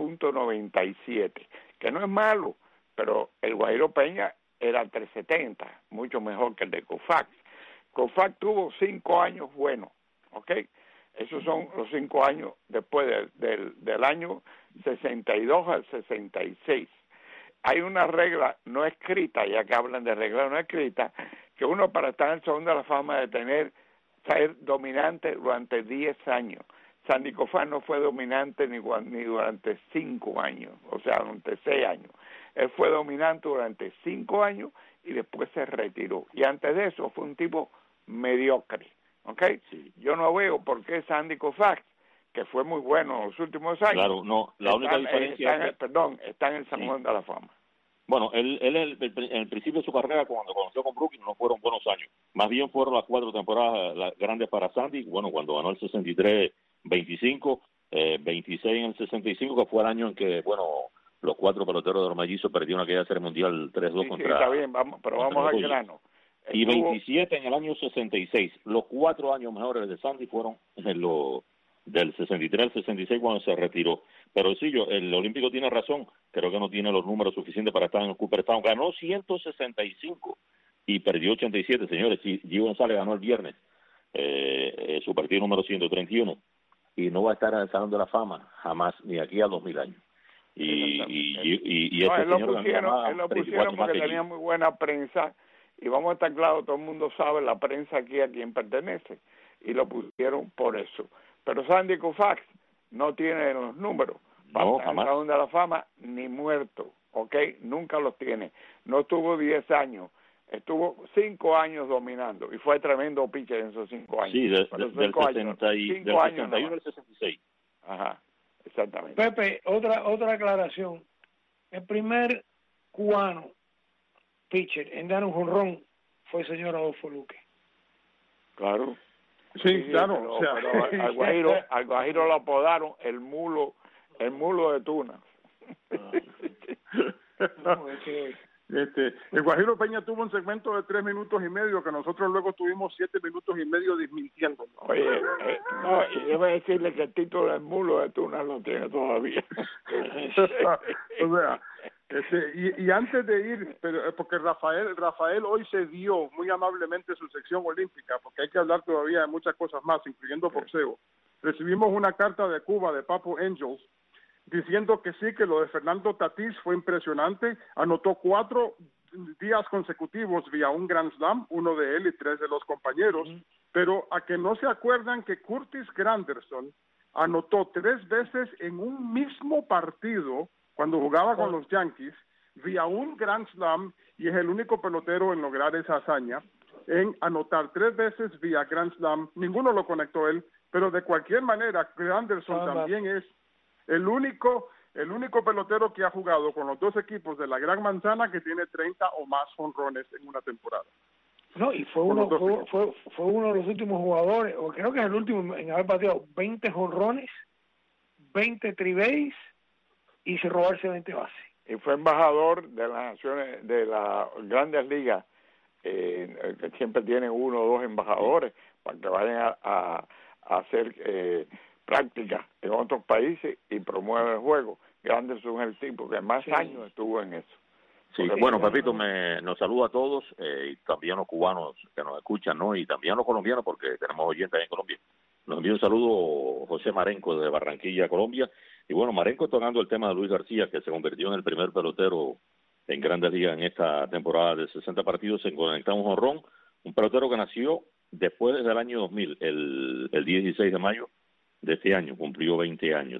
3.97, que no es malo, pero el Guajiro Peña era 3.70, mucho mejor que el de Koufax. Koufax tuvo 5 años buenos, ¿ok? Esos son los 5 años después del año 62 al 66. Hay una regla no escrita, ya que hablan de regla no escrita, que uno para estar en el Salón de la Fama de ser dominante durante 10 años. Sandy Koufax no fue dominante ni durante 5 años, o sea, durante 6 años. Él fue dominante durante 5 años y después se retiró. Y antes de eso fue un tipo mediocre, ¿ok? Sí. Yo no veo por qué Sandy Koufax, que fue muy bueno en los últimos años. Claro, no, la única diferencia está en el Salón de la Fama. Bueno, él en el principio de su carrera, cuando comenzó con Brooklyn, no fueron buenos años. Más bien fueron las 4 temporadas grandes para Sandy. Bueno, cuando ganó el 63-25, 26 en el 65, que fue el año en que, bueno, los 4 peloteros de los Mellizos perdieron aquella serie mundial 3-2 contra... Sí, está bien, vamos al grano. Y 27 en el año 66. Los 4 años mejores de Sandy fueron del 63 al 66 cuando se retiró. Pero sí, el Olímpico tiene razón, creo que no tiene los números suficientes para estar en el Cooperstown. Ganó 165 y perdió 87, señores. Gio González ganó el viernes su partido número 131 y no va a estar en el Salón de la Fama jamás, ni aquí a 2000 años. Y no, él lo pusieron porque tenía muy buena prensa, y vamos a estar claros, todo el mundo sabe la prensa aquí a quien pertenece, y lo pusieron por eso. Pero Sandy Koufax no tiene los números para el Salón de la Fama ni muerto, ¿ok? Nunca los tiene. No estuvo 10 años, estuvo 5 años dominando y fue tremendo pitcher en esos 5 años. Sí, del 61 al 66. Ajá, exactamente. Pepe, otra aclaración. El primer cubano pitcher en dar un jonrón fue el señor Adolfo Luque. Claro. Sí, claro. Pero, O sea, pero al Guajiro lo apodaron el mulo de Tuna. No, es que el Guajiro Peña tuvo un segmento de 3 minutos y medio que nosotros luego tuvimos 7 minutos y medio desmintiendo. Oye, no, y debo decirle que el título del mulo de Tuna lo tiene todavía. O sea, y antes de ir, porque Rafael hoy se dio muy amablemente su sección olímpica, porque hay que hablar todavía de muchas cosas más, incluyendo boxeo. Recibimos una carta de Cuba, de Papo Angels, diciendo que sí, que lo de Fernando Tatís fue impresionante, anotó 4 días consecutivos vía un Grand Slam, 1 de él y 3 de los compañeros, pero a que no se acuerdan que Curtis Granderson anotó 3 veces en un mismo partido cuando jugaba con los Yankees, vía un Grand Slam, y es el único pelotero en lograr esa hazaña, en anotar 3 veces vía Grand Slam. Ninguno lo conectó él, pero de cualquier manera, Granderson también es el único pelotero que ha jugado con los 2 equipos de la Gran Manzana que tiene 30 o más jonrones en una temporada. no, y fue uno de los últimos jugadores, o creo que es el último en haber bateado 20 jonrones, 20 tri-base y sin robarse 20 bases. Y fue embajador de las naciones, de las grandes ligas, que siempre tienen 1 o 2 embajadores para que vayan a hacer prácticas en otros países y promuevan el juego. Granderson es el tipo que más años estuvo en eso. Sí, bueno, Pepito, nos saluda a todos, y también los cubanos que nos escuchan, ¿no? Y también los colombianos, porque tenemos oyentes en Colombia. Nos envía un saludo José Marenco de Barranquilla, Colombia. Y bueno, Marenco tocando el tema de Luis García, que se convirtió en el primer pelotero en Grandes Ligas en esta temporada de 60 partidos en conectar un jonrón, un pelotero que nació después del año 2000, el 16 de mayo de este año, cumplió 20 años,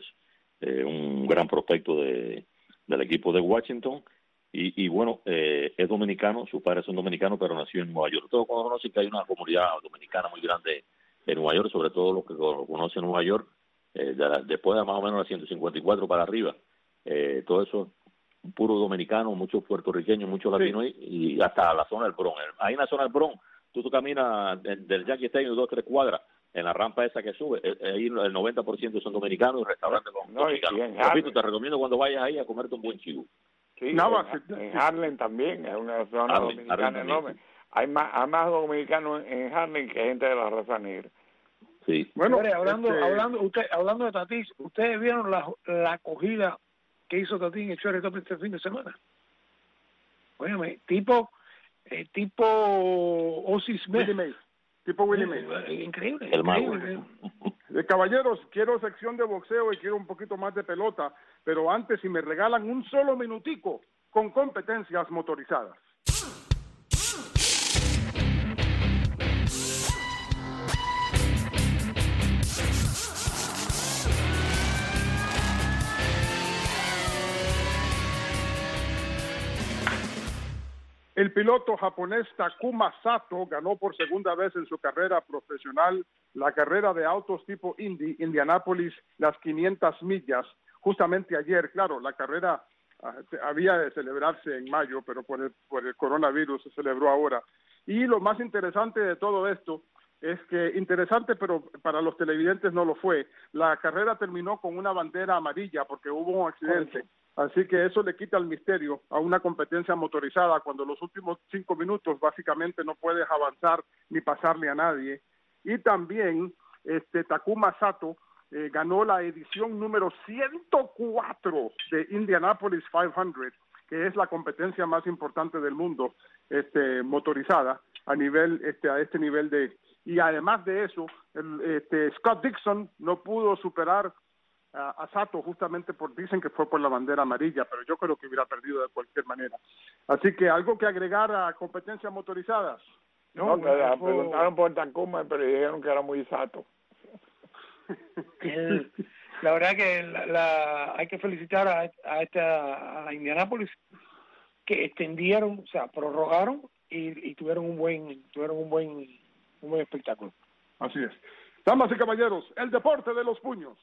un gran prospecto del equipo de Washington, y bueno, es dominicano, sus padres son dominicanos, pero nació en Nueva York. Todos conocen que hay una comunidad dominicana muy grande en Nueva York, sobre todo los que conocen Nueva York, después de más o menos la 154 para arriba, todo eso puro dominicano, muchos puertorriqueños, muchos latinos, y hasta la zona del Bronx. Ahí en la zona del Bronx, tú caminas del Yankee Stadium 2 o 3 cuadras, en la rampa esa que sube, ahí el 90% son dominicanos y restaurantes dominicanos. Repito, te recomiendo cuando vayas ahí a comerte un buen chivo. Sí, en Harlem también, es una zona dominicana enorme. Hay más dominicanos en Harlem que gente de la raza negra. Sí. Bueno, hablando de Tatís, ¿ustedes vieron la acogida que hizo Tatís en el shortstop este fin de semana? Óyeme, tipo Ozzie Smith. Tipo Willie Mays. Increíble. El mago. Caballeros, quiero sección de boxeo y quiero un poquito más de pelota, pero antes, si me regalan un solo minutico con competencias motorizadas. El piloto japonés Takuma Sato ganó por segunda vez en su carrera profesional la carrera de autos tipo Indy, Indianápolis, las 500 millas, justamente ayer. Claro, la carrera había de celebrarse en mayo, pero por el coronavirus se celebró ahora. Y lo más interesante de todo esto es que, interesante, pero para los televidentes no lo fue, la carrera terminó con una bandera amarilla porque hubo un accidente. Así que eso le quita el misterio a una competencia motorizada cuando los últimos 5 minutos básicamente no puedes avanzar ni pasarle a nadie. Y también Takuma Sato ganó la edición número 104 de Indianapolis 500, que es la competencia más importante del mundo motorizada a este nivel de... Y además de eso, Scott Dixon no pudo superar a Sato justamente dicen que fue por la bandera amarilla, pero yo creo que hubiera perdido de cualquier manera. Así que algo que agregar a competencias motorizadas. No, me preguntaron por Takuma, pero dijeron que era muy Sato. La verdad que hay que felicitar a Indianápolis, que extendieron, o sea, prorrogaron y tuvieron un buen espectáculo. Así es. Damas y caballeros, el deporte de los puños.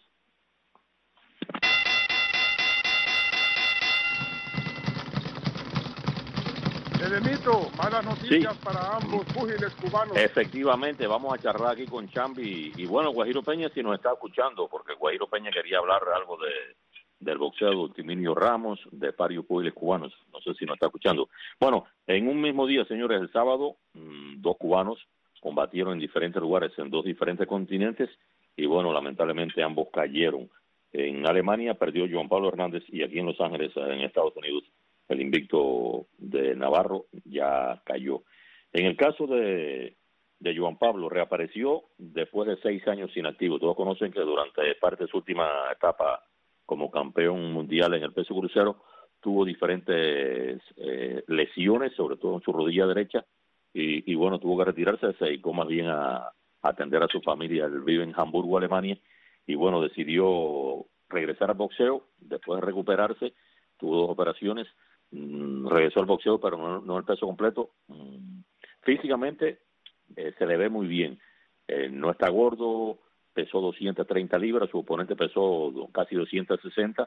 Edemito, malas noticias para ambos púgiles cubanos. Efectivamente, vamos a charlar aquí con Chambi y bueno, Guajiro Peña si nos está escuchando, porque Guajiro Peña quería hablar algo del boxeo de Ultiminio Ramos, de varios púgiles cubanos, no sé si nos está escuchando. Bueno, en un mismo día, señores, el sábado, 2 cubanos combatieron en diferentes lugares, en 2 diferentes continentes, y bueno, lamentablemente ambos cayeron. En Alemania perdió Juan Pablo Hernández y aquí en Los Ángeles, en Estados Unidos, el invicto de Navarro ya cayó. En el caso de Juan Pablo, reapareció después de 6 años inactivo. Todos conocen que durante parte de su última etapa como campeón mundial en el peso crucero, tuvo diferentes lesiones, sobre todo en su rodilla derecha, y bueno, tuvo que retirarse, se dedicó más bien a atender a su familia. Él vive en Hamburgo, Alemania, y bueno, decidió regresar al boxeo después de recuperarse. Tuvo 2 operaciones, regresó al boxeo, pero no el peso completo. Físicamente se le ve muy bien, no está gordo, pesó 230 libras, su oponente pesó casi 260,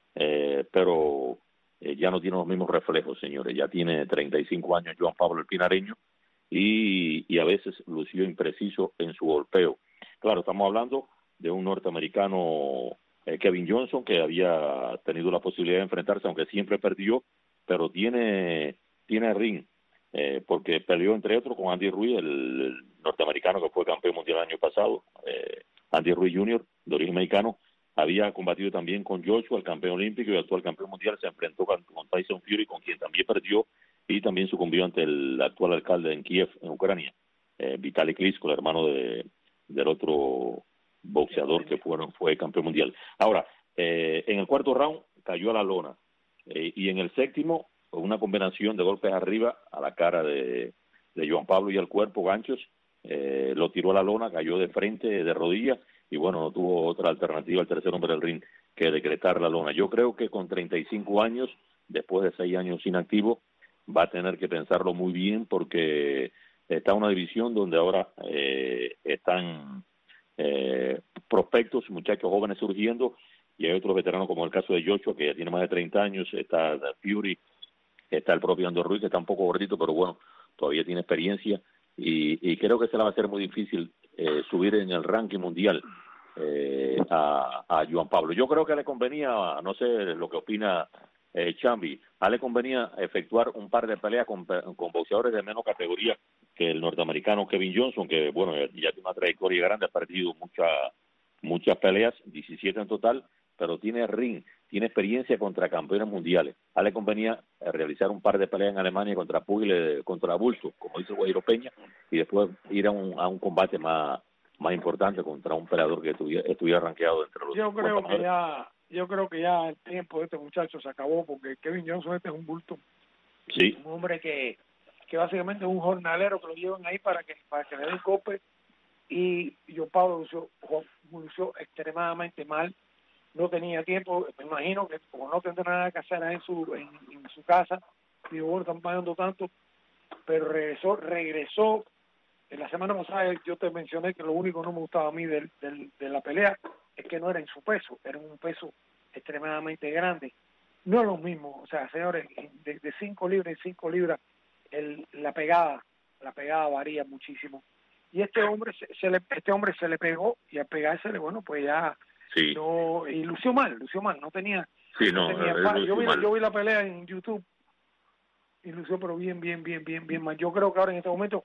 pero ya no tiene los mismos reflejos, señores. Ya tiene 35 años Juan Pablo el Pinareño, y a veces lució impreciso en su golpeo. Claro, estamos hablando de un norteamericano, Kevin Johnson, que había tenido la posibilidad de enfrentarse, aunque siempre perdió, pero tiene ring, porque peleó entre otros con Andy Ruiz, el norteamericano que fue campeón mundial el año pasado. Andy Ruiz Jr., de origen mexicano, había combatido también con Joshua, el campeón olímpico y actual campeón mundial. Se enfrentó con Tyson Fury, con quien también perdió, y también sucumbió ante el actual alcalde en Kiev, en Ucrania, Vitaly Klitschko, el hermano del otro boxeador que fue campeón mundial. Ahora, en el 4º round cayó a la lona, y en el 7º, una combinación de golpes arriba a la cara de Juan Pablo y al cuerpo, ganchos, lo tiró a la lona, cayó de frente, de rodillas, y bueno, no tuvo otra alternativa el tercer hombre del ring que decretar la lona. Yo creo que con 35 años, después de 6 años inactivo, va a tener que pensarlo muy bien, porque está una división donde ahora están prospectos, muchachos jóvenes surgiendo, y hay otros veteranos como el caso de Joshua, que ya tiene más de 30 años, está Fury, está el propio Andor Ruiz, que está un poco gordito, pero bueno, todavía tiene experiencia, y creo que se le va a hacer muy difícil subir en el ranking mundial a Juan Pablo. Yo creo que le convenía, no sé lo que opina Chambi, a le convenía efectuar un par de peleas con boxeadores de menos categoría que el norteamericano Kevin Johnson, que bueno, ya tiene una trayectoria grande, ha perdido muchas peleas, 17 en total, pero tiene ring, tiene experiencia contra campeones mundiales. A le convenía realizar un par de peleas en Alemania contra Pugiles, contra Bulto, como dice Guajiro Peña, y después ir a un combate más importante contra un peleador que estuviera rankeado entre los. Yo creo que ya el tiempo de este muchacho se acabó, porque Kevin Johnson es un bulto. Sí. Un hombre que básicamente es un jornalero que lo llevan ahí para que le den golpe, y Juan Pablo lució extremadamente mal. No tenía tiempo, me imagino que como no tendrá nada que hacer en su casa, digo, bueno, están pagando tanto, pero regresó. En la semana pasada yo te mencioné que lo único que no me gustaba a mí de la pelea es que no era en su peso, era un peso extremadamente grande. No es lo mismo, o sea, señores, de 5 libras en 5 libras, la pegada varía muchísimo. Y este hombre se le pegó, y al pegársele, bueno, pues ya sí. No, y lució mal, no tenía. Sí, yo vi la pelea en YouTube y lució, pero bien mal. Yo creo que ahora en este momento,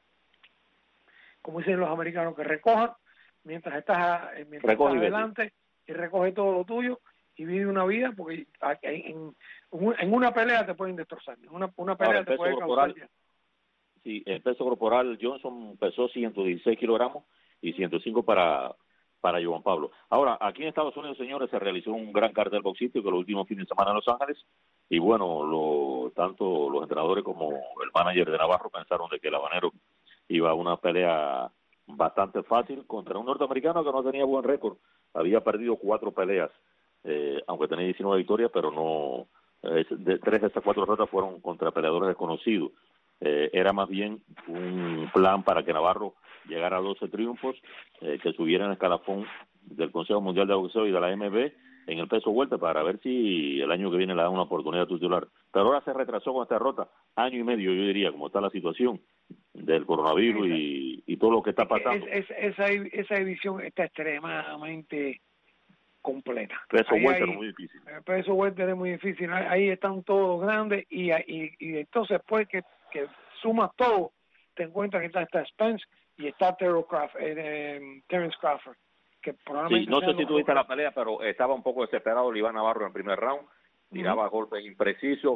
como dicen los americanos, que recojan mientras estás adelante, y recoge todo lo tuyo y vive una vida, porque en una pelea te pueden destrozar, una pelea ahora, te puede causar. Sí, el peso corporal, Johnson pesó 116 kilogramos y 105 para Juan Pablo. Ahora, aquí en Estados Unidos, señores, se realizó un gran cartel boxístico el último fin de semana en Los Ángeles, y bueno, tanto los entrenadores como el manager de Navarro pensaron de que el habanero iba a una pelea bastante fácil contra un norteamericano que no tenía buen récord. Había perdido 4 peleas, aunque tenía 19 victorias, pero no, 3 de estas 4 derrotas fueron contra peleadores desconocidos. Era más bien un plan para que Navarro llegara a 12 triunfos, que subiera en el escalafón del Consejo Mundial de Boxeo y de la AMB, en el peso welter para ver si el año que viene le dan una oportunidad titular. Pero ahora se retrasó con esta derrota año y medio, yo diría, como está la situación del coronavirus y todo lo que está pasando. Esa división está extremadamente completa. Peso welter es muy difícil. El peso welter es muy difícil. Ahí están todos grandes y entonces después que sumas todo, te encuentras que está Spence y está Terence Crawford. Que probablemente no sé si tuviste la pelea, pero estaba un poco desesperado el Iván Navarro en el primer round, tiraba golpes imprecisos,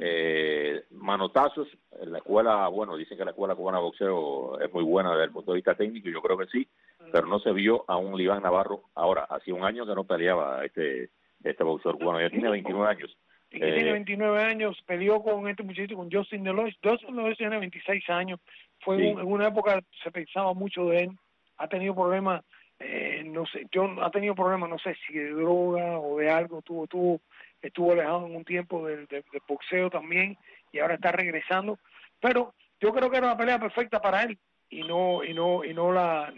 manotazos. En la escuela, bueno, dicen que la escuela cubana de boxeo es muy buena desde el punto de vista técnico, yo creo que sí, pero no se vio a un Iván Navarro. Ahora, hacía un año que no peleaba este boxeador cubano, ya tiene 29 años. Y que tiene 29 años, peleó con este muchachito, con Justin Delois. Justin Delois tiene 26 años, en una época se pensaba mucho de él, ha tenido problemas, no sé si de droga o de algo, estuvo alejado en un tiempo del boxeo también y ahora está regresando, pero yo creo que era una pelea perfecta para él y no dio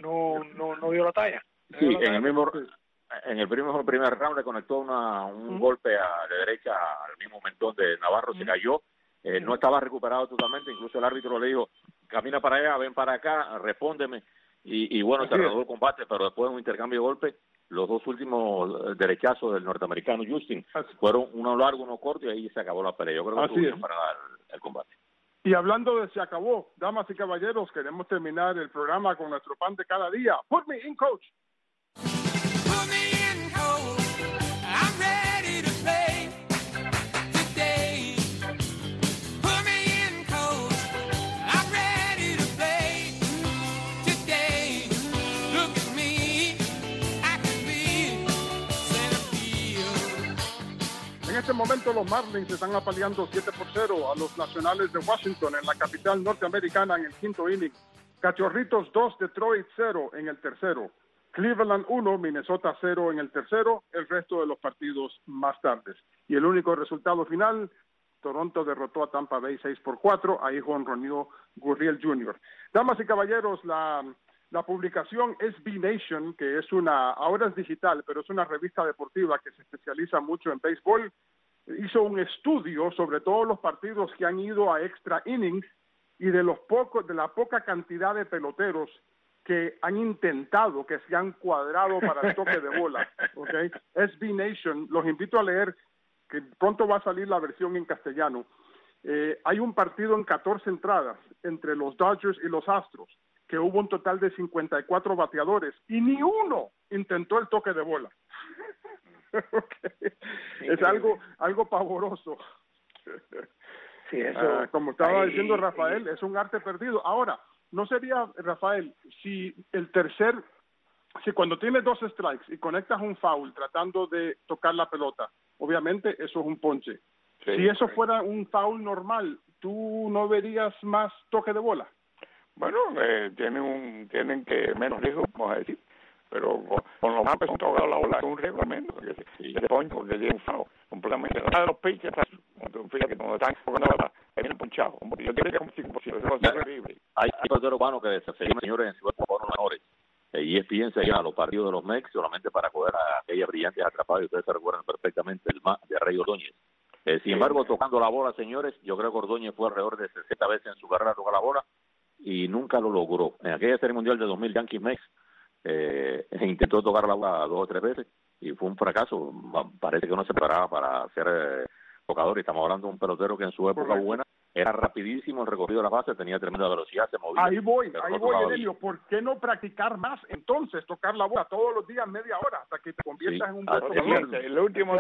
la talla. Sí, en el primer round le conectó un golpe de derecha al mismo mentón de Navarro, se cayó, no estaba recuperado totalmente, incluso el árbitro le dijo, camina para allá, ven para acá, respóndeme, y bueno, se reanudó el combate, pero después de un intercambio de golpes, los dos últimos derechazos del norteamericano Justin fueron uno largo, uno corto, y ahí se acabó la pelea. Yo creo que estuvo bien para el combate. Y hablando de se acabó, damas y caballeros, queremos terminar el programa con nuestro pan de cada día. Put me in, coach. Put me in, coach. I'm ready to play today. Put me in, coach. I'm ready to play today. Look at me, I can be center field. En este momento los Marlins están apaleando 7-0 a los Nacionales de Washington en la capital norteamericana en el quinto inning. Cachorritos 2, Detroit 0 en el tercero. Cleveland 1, Minnesota 0 en el tercero, el resto de los partidos más tardes. Y el único resultado final, Toronto derrotó a Tampa Bay 6-4, ahí jonroneó Gurriel Jr. Damas y caballeros, la publicación SB Nation, que ahora es digital, pero es una revista deportiva que se especializa mucho en béisbol, hizo un estudio sobre todos los partidos que han ido a extra innings y de la poca cantidad de peloteros que han intentado, que se han cuadrado para el toque de bola, ¿okay? SB Nation, los invito a leer, que pronto va a salir la versión en castellano. Hay un partido en 14 entradas entre los Dodgers y los Astros, que hubo un total de 54 bateadores, y ni uno intentó el toque de bola. Okay. Es algo pavoroso. Sí, eso, como estaba diciendo Rafael, es un arte perdido. Ahora, ¿no sería, Rafael, si cuando tienes 2 strikes y conectas un foul tratando de tocar la pelota, obviamente eso es un ponche? Sí, si eso fuera un foul normal, ¿tú no verías más toque de bola? Bueno, tienen que menos riesgo, vamos a decir, pero con los más que son tocados la bola es un riesgo menos, porque se ponche porque tiene un foul completamente. Nada de los pitchers, fíjate, cuando están jugando la bola, viene ponchado. Yo creo que es un 5%, eso es terrible. Hay peloteros cubanos que se seguimos, señores, en Ciudad Cubano menores. Y ESPN seguía a los partidos de los Mex solamente para coger a aquellas brillantes atrapadas, y ustedes se recuerdan perfectamente el más de Rey Ordóñez. Sin embargo, tocando la bola, señores, yo creo que Ordóñez fue alrededor de 60 veces en su carrera a tocar la bola y nunca lo logró. En aquella Serie Mundial de 2000, Yankees Mex, intentó tocar la bola 2 o 3 veces y fue un fracaso. Parece que no se preparaba para ser tocador, y estamos hablando de un pelotero que en su época buena era rapidísimo, el recorrido de la base, tenía tremenda velocidad, se movía. Ahí voy, Emilio. ¿Por qué no practicar más entonces, tocar la bola todos los días, media hora, hasta que te conviertas en un buen tocador? El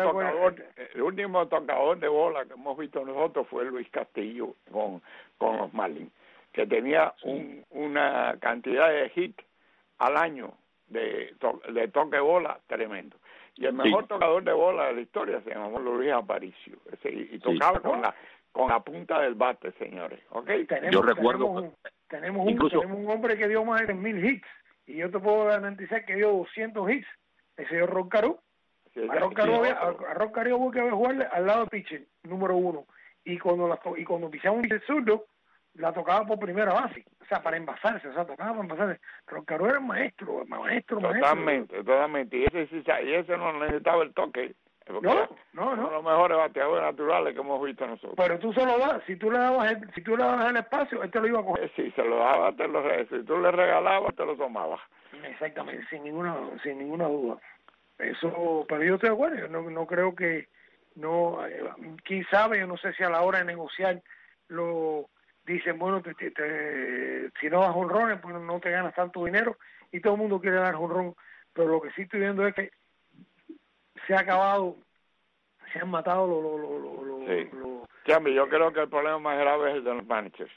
último tocador de bola que hemos visto nosotros fue Luis Castillo con los Marlins, que tenía una cantidad de hits al año de toque de bola tremendo. Y el mejor tocador de bola de la historia se llamó Luis Aparicio, y tocaba con la punta del bate, señores. ¿Okay? Yo recuerdo tenemos un hombre que dio más de 1000 hits, y yo te puedo garantizar que dio 200 hits, ese señor Ron Carew. A Ron Carew hubo que jugarle al lado de pitcher número 1, y cuando pisamos el zurdo, la tocaba por primera base, o sea, para envasarse, o sea, tocaba para envasarse, pero Caro era maestro. Totalmente, y ese no necesitaba el toque. No. Uno de los mejores bateadores naturales que hemos visto nosotros. Pero tú se lo das, si tú le dabas el espacio, él te lo iba a coger. Si se lo daba, si tú le regalabas, te lo tomabas. Exactamente, sin ninguna duda. Eso, pero yo estoy de acuerdo, yo no creo que, quién sabe, yo no sé si a la hora de negociar lo dicen, bueno, si no das jonrones, pues no te ganas tanto dinero, y todo el mundo quiere dar jonrón, pero lo que sí estoy viendo es que se han matado Chambi, yo creo que el problema más grave es el de los managers.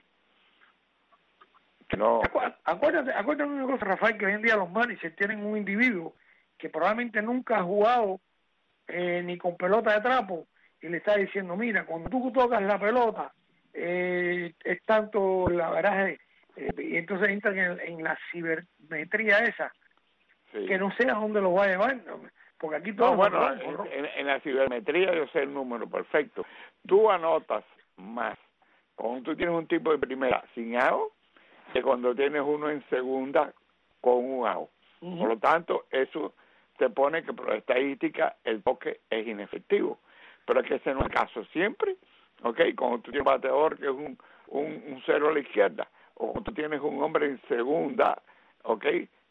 No. Acuérdate una cosa, Rafael, que hoy en día los managers tienen un individuo que probablemente nunca ha jugado ni con pelota de trapo, y le está diciendo, mira, cuando tú tocas la pelota, es tanto la veraje, y entonces entran en la cibermetría esa, que no sé a dónde lo va a llevar, porque aquí todo... En la cibermetría yo sé el número perfecto. Tú anotas más cuando tú tienes un tipo de primera sin out que cuando tienes uno en segunda con un out. Por lo tanto, eso te pone que por la estadística el toque es inefectivo. Pero es que ese no es el caso siempre. Cuando tú tienes un bateador que es un cero a la izquierda, o cuando tú tienes un hombre en segunda, por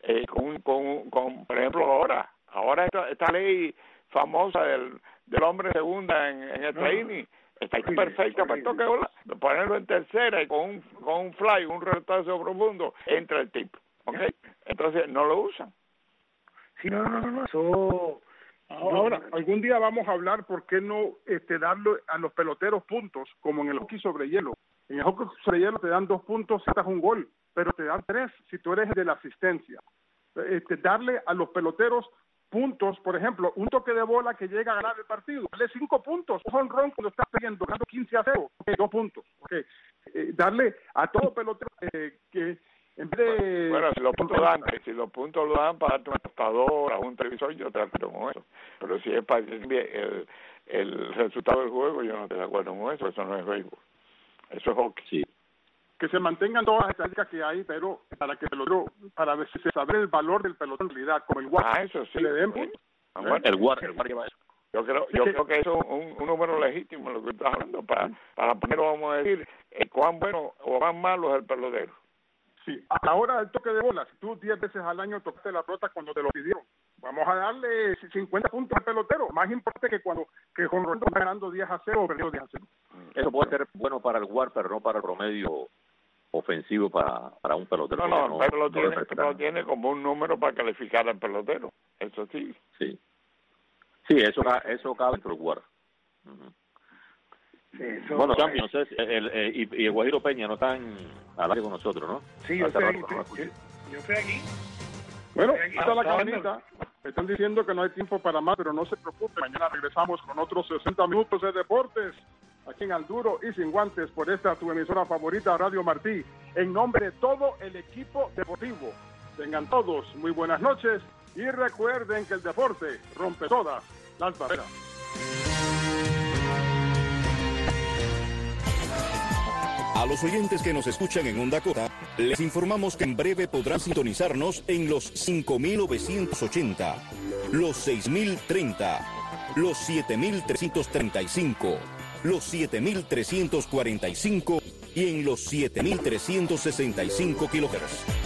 ejemplo, ahora esta ley famosa del hombre en segunda en el training está perfecta para el toque de bola, ponerlo en tercera y con un fly, un retazo profundo, entra el tipo, entonces no lo usan. Sí, no, eso... Ahora, algún día vamos a hablar por qué no darle a los peloteros puntos, como en el hockey sobre hielo. En el hockey sobre hielo te dan 2 puntos si das un gol, pero te dan 3 si tú eres de la asistencia. Darle a los peloteros puntos, por ejemplo, un toque de bola que llega a ganar el partido, darle 5 puntos, un jonrón cuando estás perdiendo, ganando 15-0, 2 puntos. Darle a todo pelotero que en vez de... Bueno, si los puntos lo dan para darte una tostadora, un televisor, yo te acuerdo con eso. Pero si es para que el resultado del juego, yo no estoy de acuerdo con eso. Eso no es béisbol. Eso es hockey. Sí. Que se mantengan todas las estadísticas que hay, pero para que para saber el valor del pelotero en realidad, como el WAR. Eso sí. Le den puntos. El WAR lleva eso. Yo creo que eso es un número legítimo lo que estás hablando para poner, vamos a decir, cuán bueno o cuán malo es el pelotero. Sí, a la hora del toque de bola, si tú 10 veces al año tocaste la pelota cuando te lo pidieron, vamos a darle 50 puntos al pelotero, más importante que cuando Jonrón está ganando 10-0 o perdiendo 10-0. Eso puede ser bueno para el WAR, pero no para el promedio ofensivo para un pelotero. Pero tiene como un número para calificar al pelotero, eso sí. Sí, eso cabe dentro del WAR. Sí, bueno, Champi, no sé, y el Guajiro Peña no están al aire con nosotros, ¿no? Sí, yo estoy aquí. Bueno, está la cadenita. Están diciendo que no hay tiempo para más, pero no se preocupe. Mañana regresamos con otros 60 minutos de deportes aquí en Al Duro y Sin Guantes por esta tu emisora favorita, Radio Martí. En nombre de todo el equipo deportivo. Tengan todos muy buenas noches y recuerden que el deporte rompe todas las barreras. A los oyentes que nos escuchan en Onda Cota, les informamos que en breve podrán sintonizarnos en los 5,980, los 6,030, los 7,335, los 7,345 y en los 7,365 kHz.